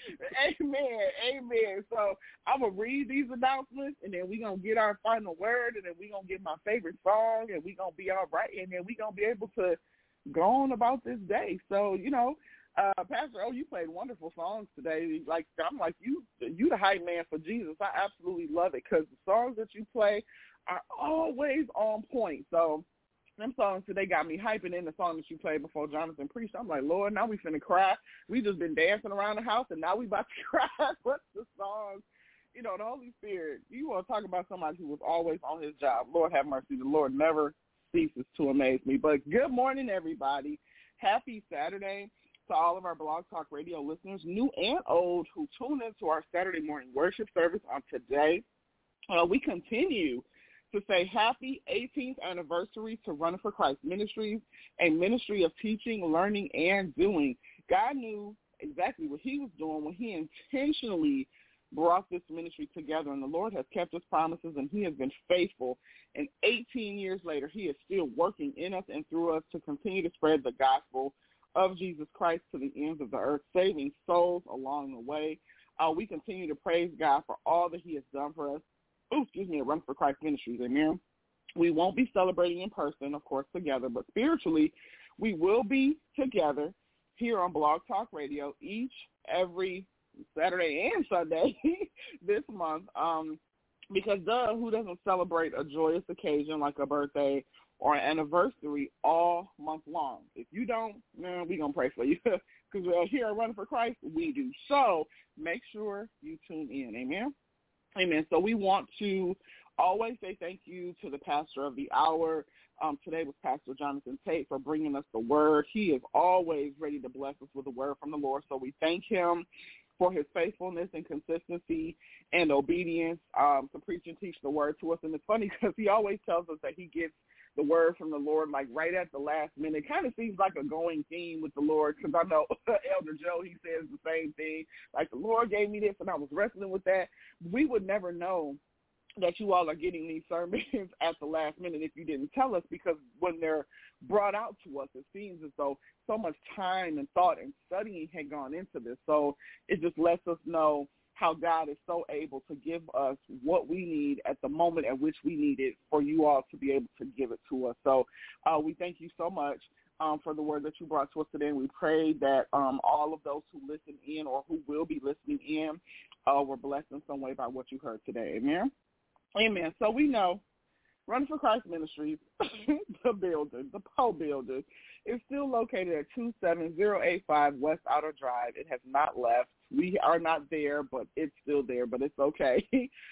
Amen. Amen. So I'm gonna read these announcements, and then we gonna get our final word, and then we gonna get my favorite song, and we gonna be all right, and then we gonna be able to go on about this day. So, you know, uh, Pastor O, you played wonderful songs today. Like, I'm like, you, you the hype man for Jesus. I absolutely love it, because the songs that you play are always on point. So them songs today got me hyping in the song that you played before Jonathan preached. I'm like, Lord, now we finna cry. We just been dancing around the house, and now we about to cry. What's the song? You know, the Holy Spirit, you want to talk about somebody who was always on his job. Lord have mercy. The Lord never ceases to amaze me. But good morning, everybody. Happy Saturday to all of our Blog Talk Radio listeners, new and old, who tune into our Saturday morning worship service on today. Uh, we continue to say happy eighteenth anniversary to Running for Christ Ministries, a ministry of teaching, learning, and doing. God knew exactly what he was doing when he intentionally brought this ministry together, and the Lord has kept his promises, and he has been faithful. And eighteen years later, he is still working in us and through us to continue to spread the gospel of Jesus Christ to the ends of the earth, saving souls along the way. Uh, we continue to praise God for all that he has done for us. Oh, excuse me, at Run for Christ Ministries, amen. We won't be celebrating in person, of course, together, but spiritually, we will be together here on Blog Talk Radio each, every Saturday and Sunday this month, um, because, duh, who doesn't celebrate a joyous occasion like a birthday or an anniversary all month long? If you don't, man, we're going to pray for you, because uh, here at Running for Christ, we do. So make sure you tune in, amen. Amen. So we want to always say thank you to the pastor of the hour. Um, today was Pastor Jonathan Tate for bringing us the word. He is always ready to bless us with a word from the Lord. So we thank him for his faithfulness and consistency and obedience um, to preach and teach the word to us. And it's funny because he always tells us that he gets the word from the Lord like right at the last minute. It kind of seems like a going theme with the Lord, because I know Elder Joe, he says the same thing. Like, the Lord gave me this and I was wrestling with that. We would never know that you all are getting these sermons at the last minute if you didn't tell us, because when they're brought out to us, it seems as though so much time and thought and studying had gone into this. So it just lets us know how God is so able to give us what we need at the moment at which we need it, for you all to be able to give it to us. So uh, we thank you so much um, for the word that you brought to us today. And we pray that um, all of those who listen in or who will be listening in uh, were blessed in some way by what you heard today. Amen. Amen. So we know Running for Christ Ministries, the building, the Poe building, is still located at two seven zero eight five West Outer Drive. It has not left. We are not there, but it's still there, but it's okay.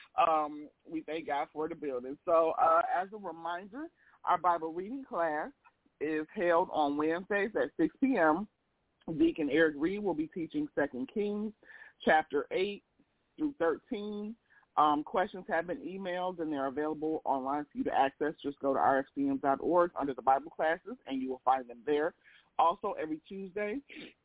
um, we thank God for the building. So uh, as a reminder, our Bible reading class is held on Wednesdays at six p.m. Deacon Eric Reed will be teaching Second Kings, chapter eight through thirteen. Um, questions have been emailed, and they're available online for you to access. Just go to r f c m dot org under the Bible classes, and you will find them there. Also, every Tuesday,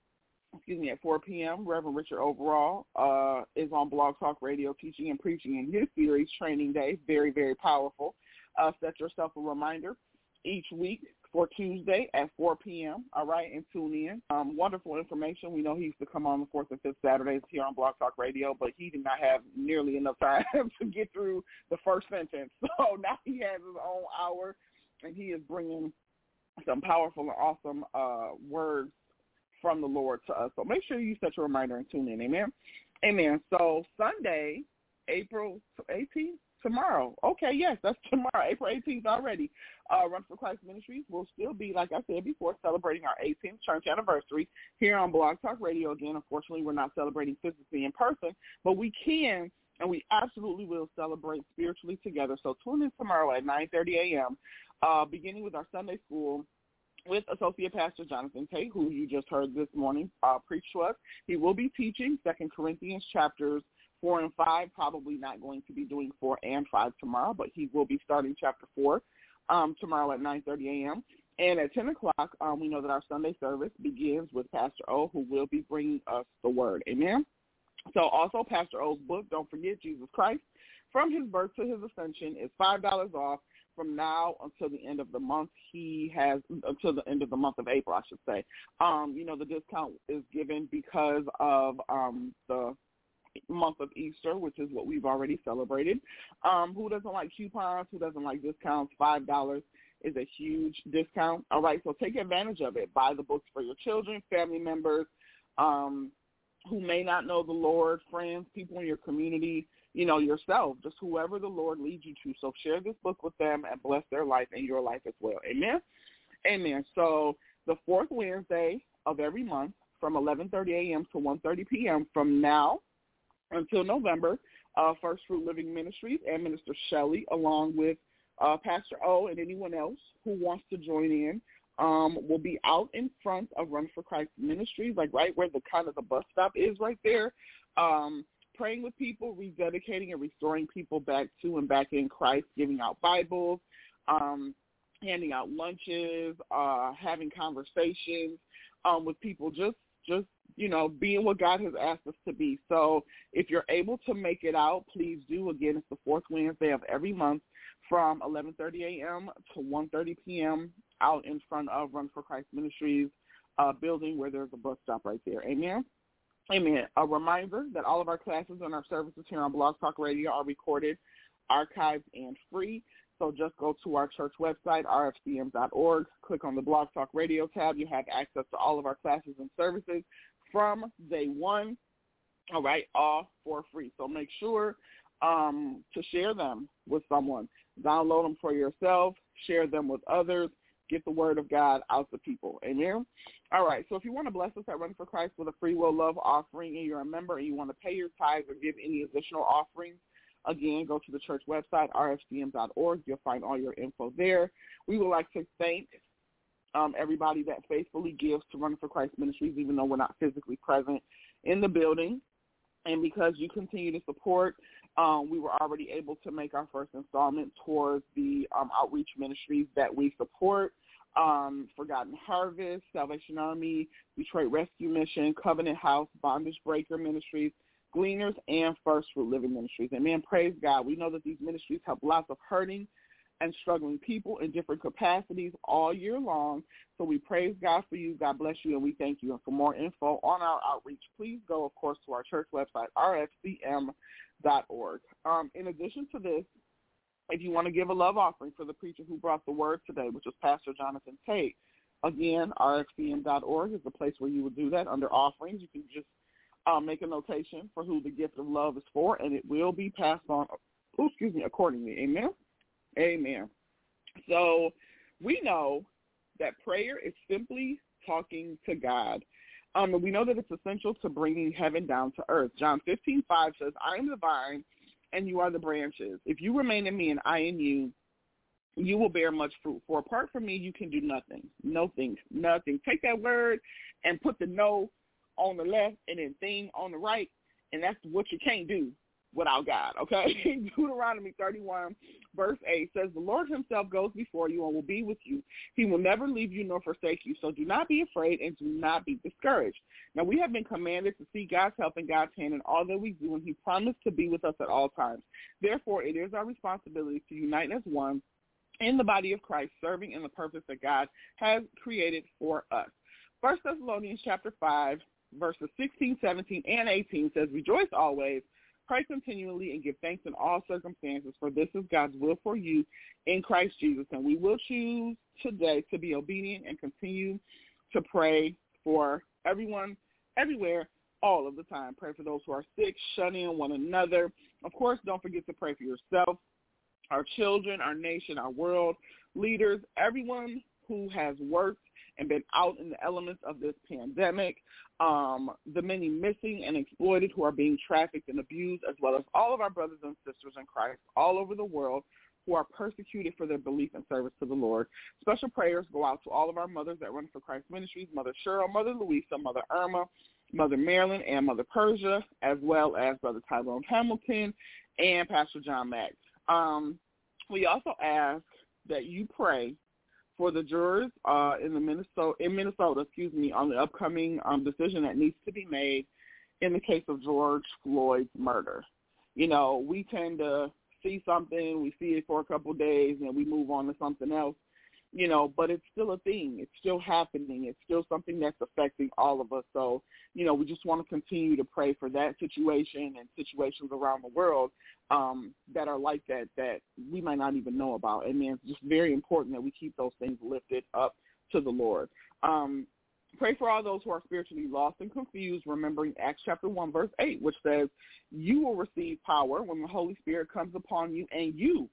excuse me, at four p.m., Reverend Richard Overall uh, is on Blog Talk Radio teaching and preaching in his series, Training Day. Very, very powerful. Uh, set yourself a reminder each week for Tuesday at four p.m., all right, and tune in. Um, wonderful information. We know he used to come on the fourth and fifth Saturdays here on Blog Talk Radio, but he did not have nearly enough time to get through the first sentence. So now he has his own hour, and he is bringing some powerful and awesome uh, words from the Lord to us. So make sure you set your reminder and tune in. Amen? Amen. So Sunday, April eighteenth, tomorrow. Okay, yes, that's tomorrow, April eighteenth already. Uh, Run for Christ Ministries will still be, like I said before, celebrating our eighteenth church anniversary here on Blog Talk Radio. Again, unfortunately, we're not celebrating physically in person, but we can, and we absolutely will celebrate spiritually together. So tune in tomorrow at nine thirty a.m., uh, beginning with our Sunday school with Associate Pastor Jonathan Tate, who you just heard this morning uh, preach to us. He will be teaching Second Corinthians chapters four and five, probably not going to be doing four and five tomorrow, but he will be starting chapter four um, tomorrow at nine thirty a.m. And at ten o'clock, um, we know that our Sunday service begins with Pastor O, who will be bringing us the word. Amen? So also Pastor O's book, don't forget, Jesus Christ, From His Birth to His Ascension, is five dollars off from now until the end of the month. He has, until the end of the month of April, I should say. Um, you know, the discount is given because of um, the month of Easter, which is what we've already celebrated. Um, who doesn't like coupons? Who doesn't like discounts? five dollars is a huge discount. All right, so take advantage of it. Buy the books for your children, family members um, who may not know the Lord, friends, people in your community, you know, yourself, just whoever the Lord leads you to. So share this book with them and bless their life and your life as well. Amen? Amen. So the fourth Wednesday of every month from eleven thirty a.m. to one thirty p.m. from now until November, uh, First Fruit Living Ministries and Minister Shelley, along with uh, Pastor O and anyone else who wants to join in, um, will be out in front of Run for Christ Ministries, like right where the kind of the bus stop is right there, um, praying with people, rededicating and restoring people back to and back in Christ, giving out Bibles, um, handing out lunches, uh, having conversations um, with people, just, just, you know, being what God has asked us to be. So if you're able to make it out, please do. Again, it's the fourth Wednesday of every month from eleven thirty a.m. to one thirty p.m. out in front of Run for Christ Ministries uh, building where there's a bus stop right there. Amen? Amen. A reminder that all of our classes and our services here on Blog Talk Radio are recorded, archived, and free. So just go to our church website, r f c m dot org, click on the Blog Talk Radio tab. You have access to all of our classes and services from day one, all right, all for free. So make sure um, to share them with someone. Download them for yourself, share them with others, get the word of God out to people. Amen? All right, so if you want to bless us at Run for Christ with a free will love offering and you're a member and you want to pay your tithes or give any additional offerings, again, go to the church website, r f c m dot org. You'll find all your info there. We would like to thank um, everybody that faithfully gives to Run for Christ Ministries, even though we're not physically present in the building. And because you continue to support, um, we were already able to make our first installment towards the um, outreach ministries that we support. Um, Forgotten Harvest, Salvation Army, Detroit Rescue Mission, Covenant House, Bondage Breaker Ministries, Gleaners, and First Fruit Living Ministries. And man, praise God. We know that these ministries help lots of hurting and struggling people in different capacities all year long. So we praise God for you. God bless you, and we thank you. And for more info on our outreach, please go, of course, to our church website, r f c m dot org. Um, in addition to this, if you want to give a love offering for the preacher who brought the word today, which was Pastor Jonathan Tate, again, r f c m dot org is the place where you would do that. Under offerings, you can just uh, make a notation for who the gift of love is for, and it will be passed on, oh, excuse me, accordingly. Amen? Amen. So we know that prayer is simply talking to God. Um, and we know that it's essential to bringing heaven down to earth. John fifteen five says, I am the vine, and you are the branches. If you remain in me and I in you, you will bear much fruit. For apart from me, you can do nothing. No things, nothing. Take that word and put the no on the left and then thing on the right, and that's what you can't do without God, okay? Deuteronomy thirty-one, verse eight says, the Lord himself goes before you and will be with you. He will never leave you nor forsake you. So do not be afraid and do not be discouraged. Now, we have been commanded to see God's help and God's hand in all that we do, and he promised to be with us at all times. Therefore, it is our responsibility to unite as one in the body of Christ, serving in the purpose that God has created for us. First Thessalonians chapter five, verses sixteen, seventeen, and eighteen says, rejoice always, pray continually, and give thanks in all circumstances, for this is God's will for you in Christ Jesus. And we will choose today to be obedient and continue to pray for everyone, everywhere, all of the time. Pray for those who are sick, shun in one another. Of course, don't forget to pray for yourself, our children, our nation, our world, leaders, everyone who has worked and been out in the elements of this pandemic, um, the many missing and exploited who are being trafficked and abused, as well as all of our brothers and sisters in Christ all over the world who are persecuted for their belief and service to the Lord. Special prayers go out to all of our mothers that run for Christ Ministries, Mother Cheryl, Mother Louisa, Mother Irma, Mother Marilyn, and Mother Persia, as well as Brother Tyrone Hamilton and Pastor John Mack. Um, we also ask that you pray for the jurors uh, in the Minnesota, in Minnesota, excuse me, on the upcoming um, decision that needs to be made in the case of George Floyd's murder. You know, we tend to see something, we see it for a couple of days, and we move on to something else, you know, but it's still a thing. It's still happening. It's still something that's affecting all of us. So, you know, we just want to continue to pray for that situation and situations around the world um, that are like that, that we might not even know about. And then it's just very important that we keep those things lifted up to the Lord. Um, pray for all those who are spiritually lost and confused, remembering Acts chapter one, verse eight, which says, you will receive power when the Holy Spirit comes upon you, and you,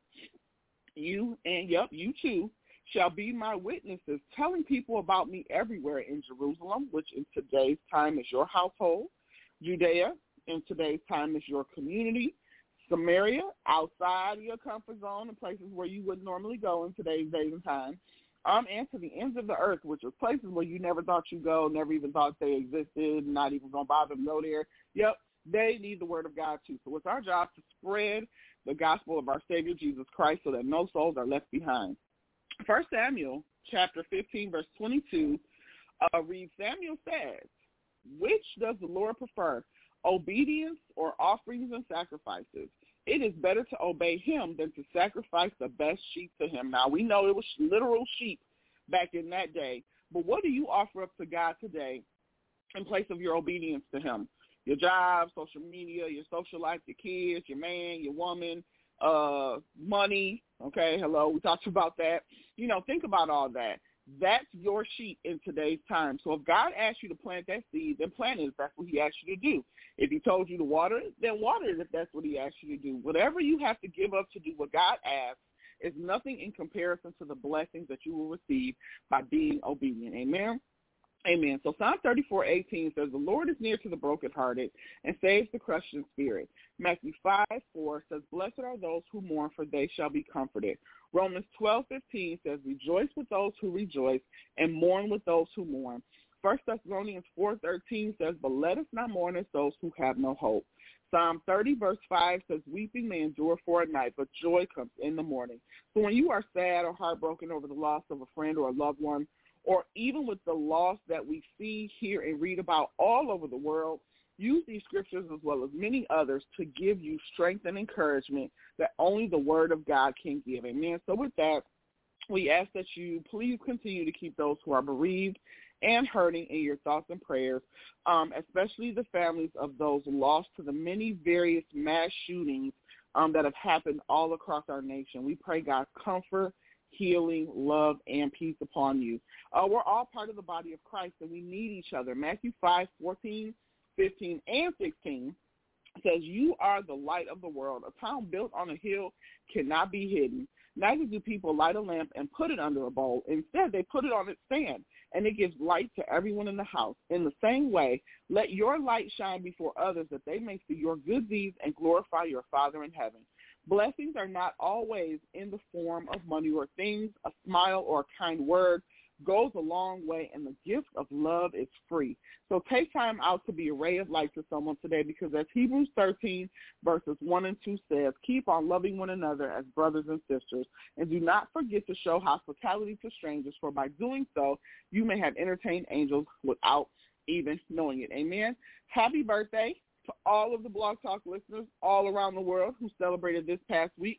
you, and yep, you too, shall be my witnesses, telling people about me everywhere in Jerusalem, which in today's time is your household, Judea, in today's time is your community, Samaria, outside of your comfort zone, and places where you wouldn't normally go in today's days and time, um, and to the ends of the earth, which is places where you never thought you'd go, never even thought they existed, not even going to bother to go there. Yep, they need the word of God too. So it's our job to spread the gospel of our Savior Jesus Christ so that no souls are left behind. First Samuel chapter fifteen, verse twenty-two uh, reads, Samuel says, which does the Lord prefer, obedience or offerings and sacrifices? It is better to obey him than to sacrifice the best sheep to him. Now, we know it was literal sheep back in that day, but what do you offer up to God today in place of your obedience to him? Your job, social media, your social life, your kids, your man, your woman, uh, money, okay, hello, we talked about that. You know, think about all that. That's your sheep in today's time. So if God asked you to plant that seed, then plant it if that's what he asked you to do. If he told you to water it, then water it if that's what he asked you to do. Whatever you have to give up to do what God asks is nothing in comparison to the blessings that you will receive by being obedient. Amen? Amen. So Psalm thirty-four eighteen says, the Lord is near to the brokenhearted and saves the crushed in spirit. Matthew five four says, blessed are those who mourn, for they shall be comforted. Romans twelve fifteen says, rejoice with those who rejoice and mourn with those who mourn. First Thessalonians four thirteen says, but let us not mourn as those who have no hope. Psalm thirty verse five says, weeping may endure for a night, but joy comes in the morning. So when you are sad or heartbroken over the loss of a friend or a loved one, or even with the loss that we see, hear, and read about all over the world, use these scriptures as well as many others to give you strength and encouragement that only the word of God can give. Amen. So with that, we ask that you please continue to keep those who are bereaved and hurting in your thoughts and prayers, um, especially the families of those lost to the many various mass shootings um, that have happened all across our nation. We pray God's comfort, healing, love, and peace upon you. Uh, we're all part of the body of Christ, and we need each other. Matthew five fourteen, fifteen, and sixteen says, you are the light of the world. A town built on a hill cannot be hidden. Neither do people light a lamp and put it under a bowl. Instead, they put it on its stand, and it gives light to everyone in the house. In the same way, let your light shine before others, that they may see your good deeds and glorify your Father in heaven. Blessings are not always in the form of money or things. A smile or a kind word goes a long way, and the gift of love is free. So take time out to be a ray of light to someone today, because as Hebrews thirteen verses one and two says, keep on loving one another as brothers and sisters, and do not forget to show hospitality to strangers, for by doing so, you may have entertained angels without even knowing it. Amen. Happy birthday to all of the Blog Talk listeners all around the world who celebrated this past week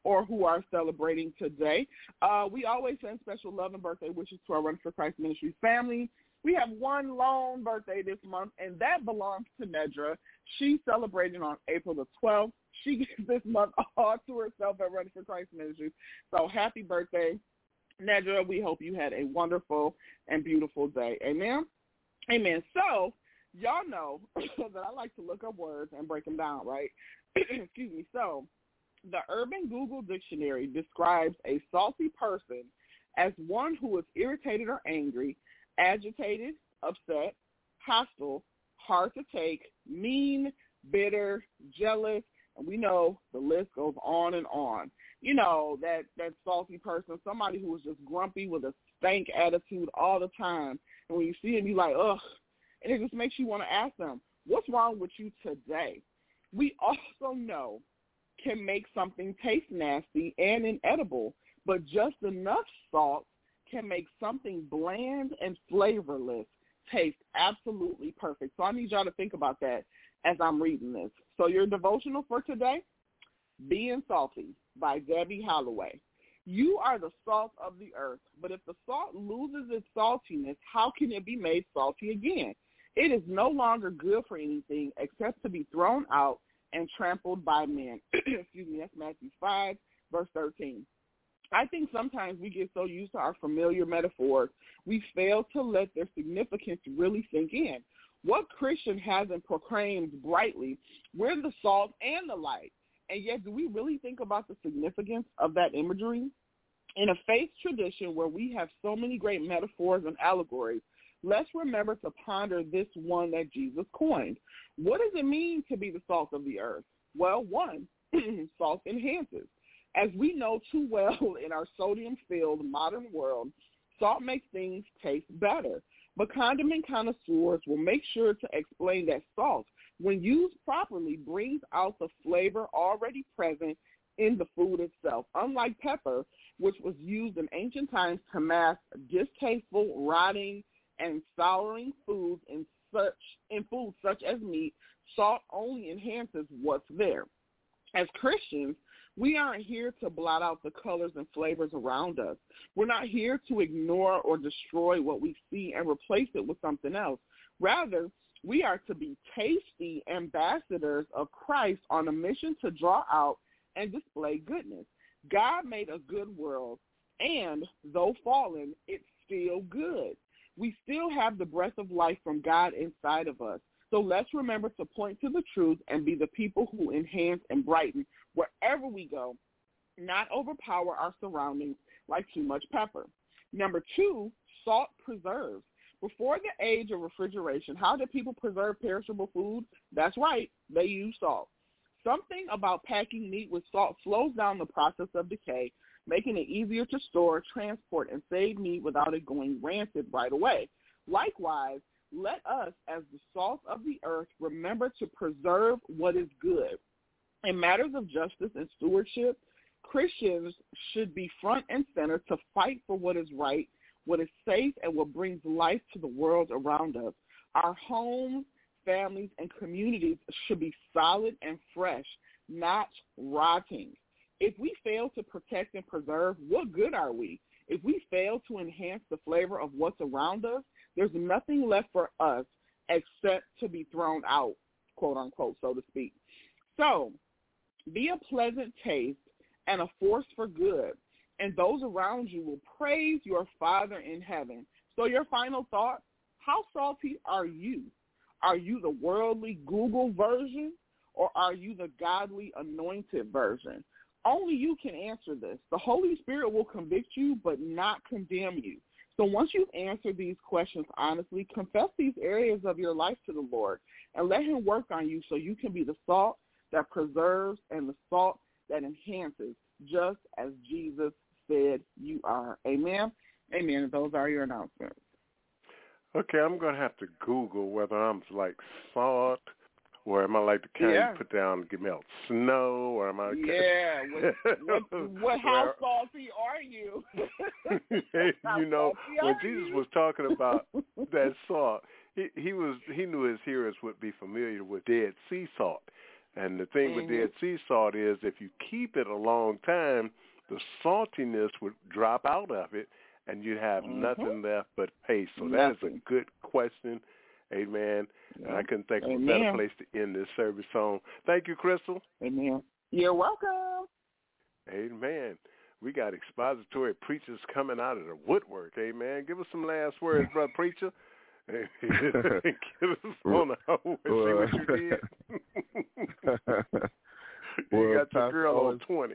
or who are celebrating today. Uh, we always send special love and birthday wishes to our Run for Christ Ministries family. We have one lone birthday this month, and that belongs to Nedra. She's celebrating on April the twelfth. She gives this month all to herself at Run for Christ Ministries. So happy birthday, Nedra. We hope you had a wonderful and beautiful day. Amen? Amen. So y'all know that I like to look up words and break them down, right? Excuse me. So the Urban Google Dictionary describes a salty person as one who is irritated or angry, agitated, upset, hostile, hard to take, mean, bitter, jealous, and we know the list goes on and on. You know, that, that salty person, somebody who is just grumpy with a stank attitude all the time. And when you see him, you're like, ugh. And it just makes you want to ask them, what's wrong with you today? We also know can make something taste nasty and inedible, but just enough salt can make something bland and flavorless taste absolutely perfect. So I need y'all to think about that as I'm reading this. So your devotional for today, Being Salty by Debbie Holloway. You are the salt of the earth, but if the salt loses its saltiness, how can it be made salty again? It is no longer good for anything except to be thrown out and trampled by men. Excuse me, that's Matthew five, verse thirteen. I think sometimes we get so used to our familiar metaphors, we fail to let their significance really sink in. What Christian hasn't proclaimed brightly, we're the salt and the light. And yet, do we really think about the significance of that imagery? In a faith tradition where we have so many great metaphors and allegories, let's remember to ponder this one that Jesus coined. What does it mean to be the salt of the earth? Well, one, salt enhances. As we know too well in our sodium-filled modern world, salt makes things taste better. But condiment connoisseurs will make sure to explain that salt, when used properly, brings out the flavor already present in the food itself. Unlike pepper, which was used in ancient times to mask distasteful, rotting, and souring foods in such in foods such as meat, salt only enhances what's there. As Christians, we aren't here to blot out the colors and flavors around us. We're not here to ignore or destroy what we see and replace it with something else. Rather, we are to be tasty ambassadors of Christ on a mission to draw out and display goodness. God made a good world, and though fallen, it's still good. We still have the breath of life from God inside of us. So let's remember to point to the truth and be the people who enhance and brighten wherever we go, not overpower our surroundings like too much pepper. Number two, salt preserves. Before the age of refrigeration, how did people preserve perishable food? That's right, they used salt. Something about packing meat with salt slows down the process of decay, making it easier to store, transport, and save meat without it going rancid right away. Likewise, let us, as the salt of the earth, remember to preserve what is good. In matters of justice and stewardship, Christians should be front and center to fight for what is right, what is safe, and what brings life to the world around us. Our homes, families, and communities should be solid and fresh, not rotting. If we fail to protect and preserve, what good are we? If we fail to enhance the flavor of what's around us, there's nothing left for us except to be thrown out, quote unquote, so to speak. So be a pleasant taste and a force for good, and those around you will praise your Father in heaven. So your final thought, how salty are you? Are you the worldly Google version, or are you the godly anointed version? Only you can answer this. The Holy Spirit will convict you but not condemn you. So once you've answered these questions honestly, confess these areas of your life to the Lord and let him work on you so you can be the salt that preserves and the salt that enhances, just as Jesus said you are. Amen? Amen. And those are your announcements. Okay, I'm going to have to Google whether I'm like salt, or am I like the kind yeah. you put down to melt snow, or am I? Yeah. What, what, what, how salty are you? You know, when Jesus you? was talking about that salt, he, he was he knew his hearers would be familiar with Dead Sea salt. And the thing Mm-hmm. with Dead Sea salt is if you keep it a long time, the saltiness would drop out of it, and you'd have Mm-hmm. nothing left but paste. So Nothing. that is a good question. Amen. Yeah. And I couldn't think of Amen. a better place to end this service on. Thank you, Crystal. Amen. You're welcome. Amen. We got expository preachers coming out of the woodwork. Amen. Give us some last words, brother preacher. Get us on the hoe and see what you did. You well, got your girl on twenty.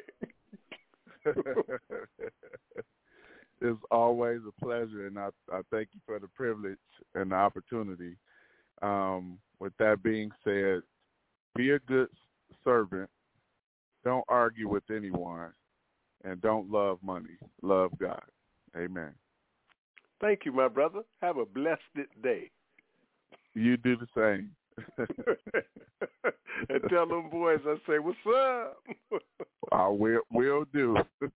It's always a pleasure, and I, I thank you for the privilege and the opportunity. Um, with that being said, be a good servant. Don't argue with anyone, and don't love money. Love God. Amen. Thank you, my brother. Have a blessed day. You do the same. And tell them boys I say, what's up? I will, will do.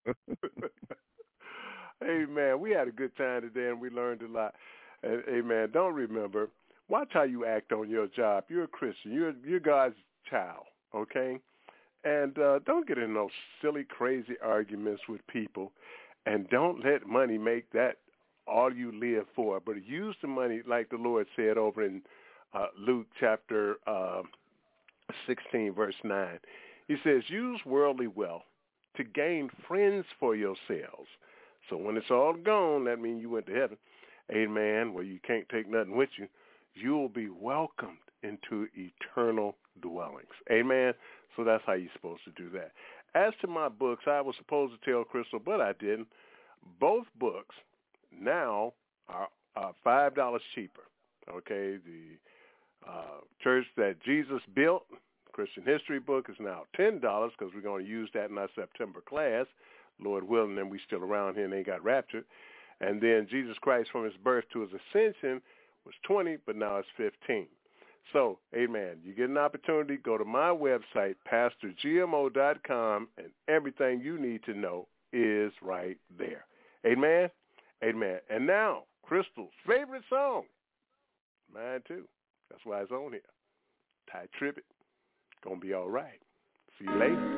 Hey, man, we had a good time today, and we learned a lot. And, hey, man, don't remember, watch how you act on your job. You're a Christian. You're, you're God's child, okay? And uh, don't get in those silly, crazy arguments with people, and don't let money make that all you live for. But use the money, like the Lord said over in uh, Luke chapter uh, sixteen, verse nine. He says, use worldly wealth to gain friends for yourselves. So when it's all gone, that means you went to heaven, amen, where you can't take nothing with you, you'll be welcomed into eternal dwellings. Amen. So that's how you're supposed to do that. As to my books, I was supposed to tell Crystal, but I didn't. Both books now are, are five dollars cheaper. Okay, the uh, Church That Jesus Built, Christian History book, is now ten dollars because we're going to use that in our September class. Lord willing, and we still around here and ain't got raptured. And then Jesus Christ from his birth to his ascension was twenty, but now it's fifteen. So, amen. You get an opportunity, go to my website, pastor g m o dot com, and everything you need to know is right there. Amen? Amen. And now, Crystal's favorite song. Mine too. That's why it's on here. Ty Tribbett. Gonna be all right. See you later.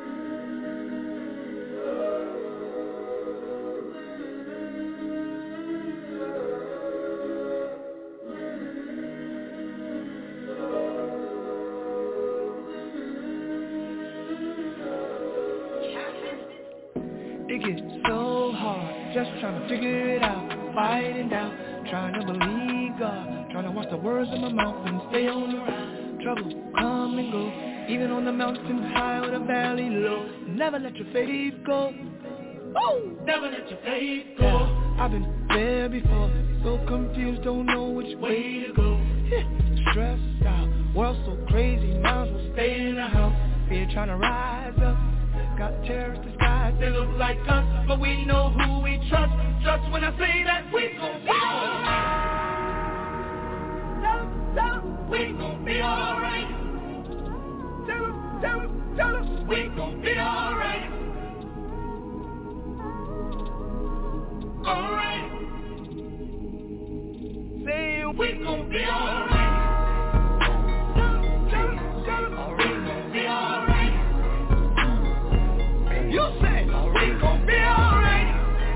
It gets so hard, just trying to figure it out, fighting doubt, trying to believe God, trying to watch the words of my mouth and stay on the ride. Trouble come and go, even on the mountain high or the valley low. Never let your faith go. Oh, never let your faith go. Yeah, I've been there before, so confused, don't know which way to go. Yeah, stressed out, world so crazy, might as well stay in the house. Fear trying to rise up. Got terrorists disguised, they look like us, but we know who we trust. Trust when I say that we gon' be alright. Tell 'em, tell 'em, we gon' be alright. Tell 'em, tell 'em, tell 'em, we gon' be alright. Alright. Say we gon' be alright. Tell 'em, tell 'em, tell 'em, we gon' be alright. You say we gon' be alright.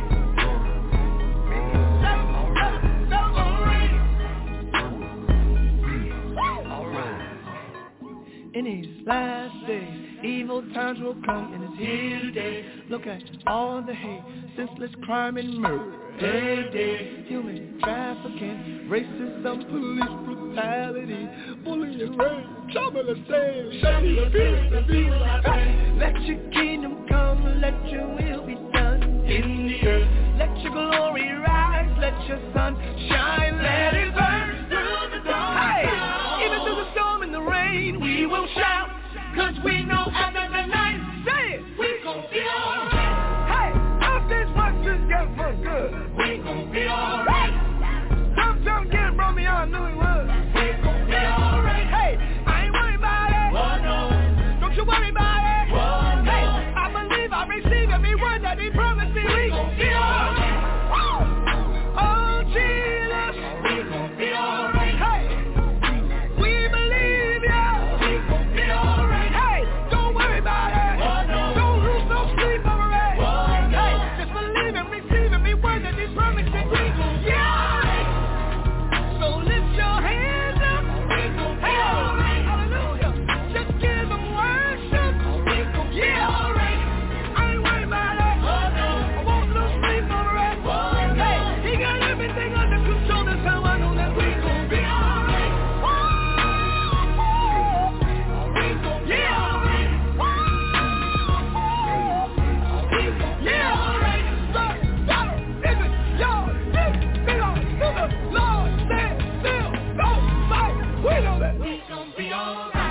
In these last days, evil times will come and it's here today. Look at all the hate, senseless crime and murder every day. Human trafficking, racism, police brutality, bullying, rape, trouble and sin, shady appearance and evil I pay. Let your kingdom come, let your will be done in the earth. Let your glory rise, let your sun shine, let it burn through the dawn. Hey, even through the storm and the rain, we will shout, cause we know after the night, say it, we gon' be alright. Hey, after this work just get for good, we gon' be alright. Sometimes get from me, I knew it was. We gon' be alright. Hey, I ain't worried about it. Oh no, don't you worry about it. Oh no, hey, I believe I receive every word that he promised me. We gon' be alright. Oh Jesus, we gon' be alright. Hey, we believe ya. We gon' be alright. Hey, your God.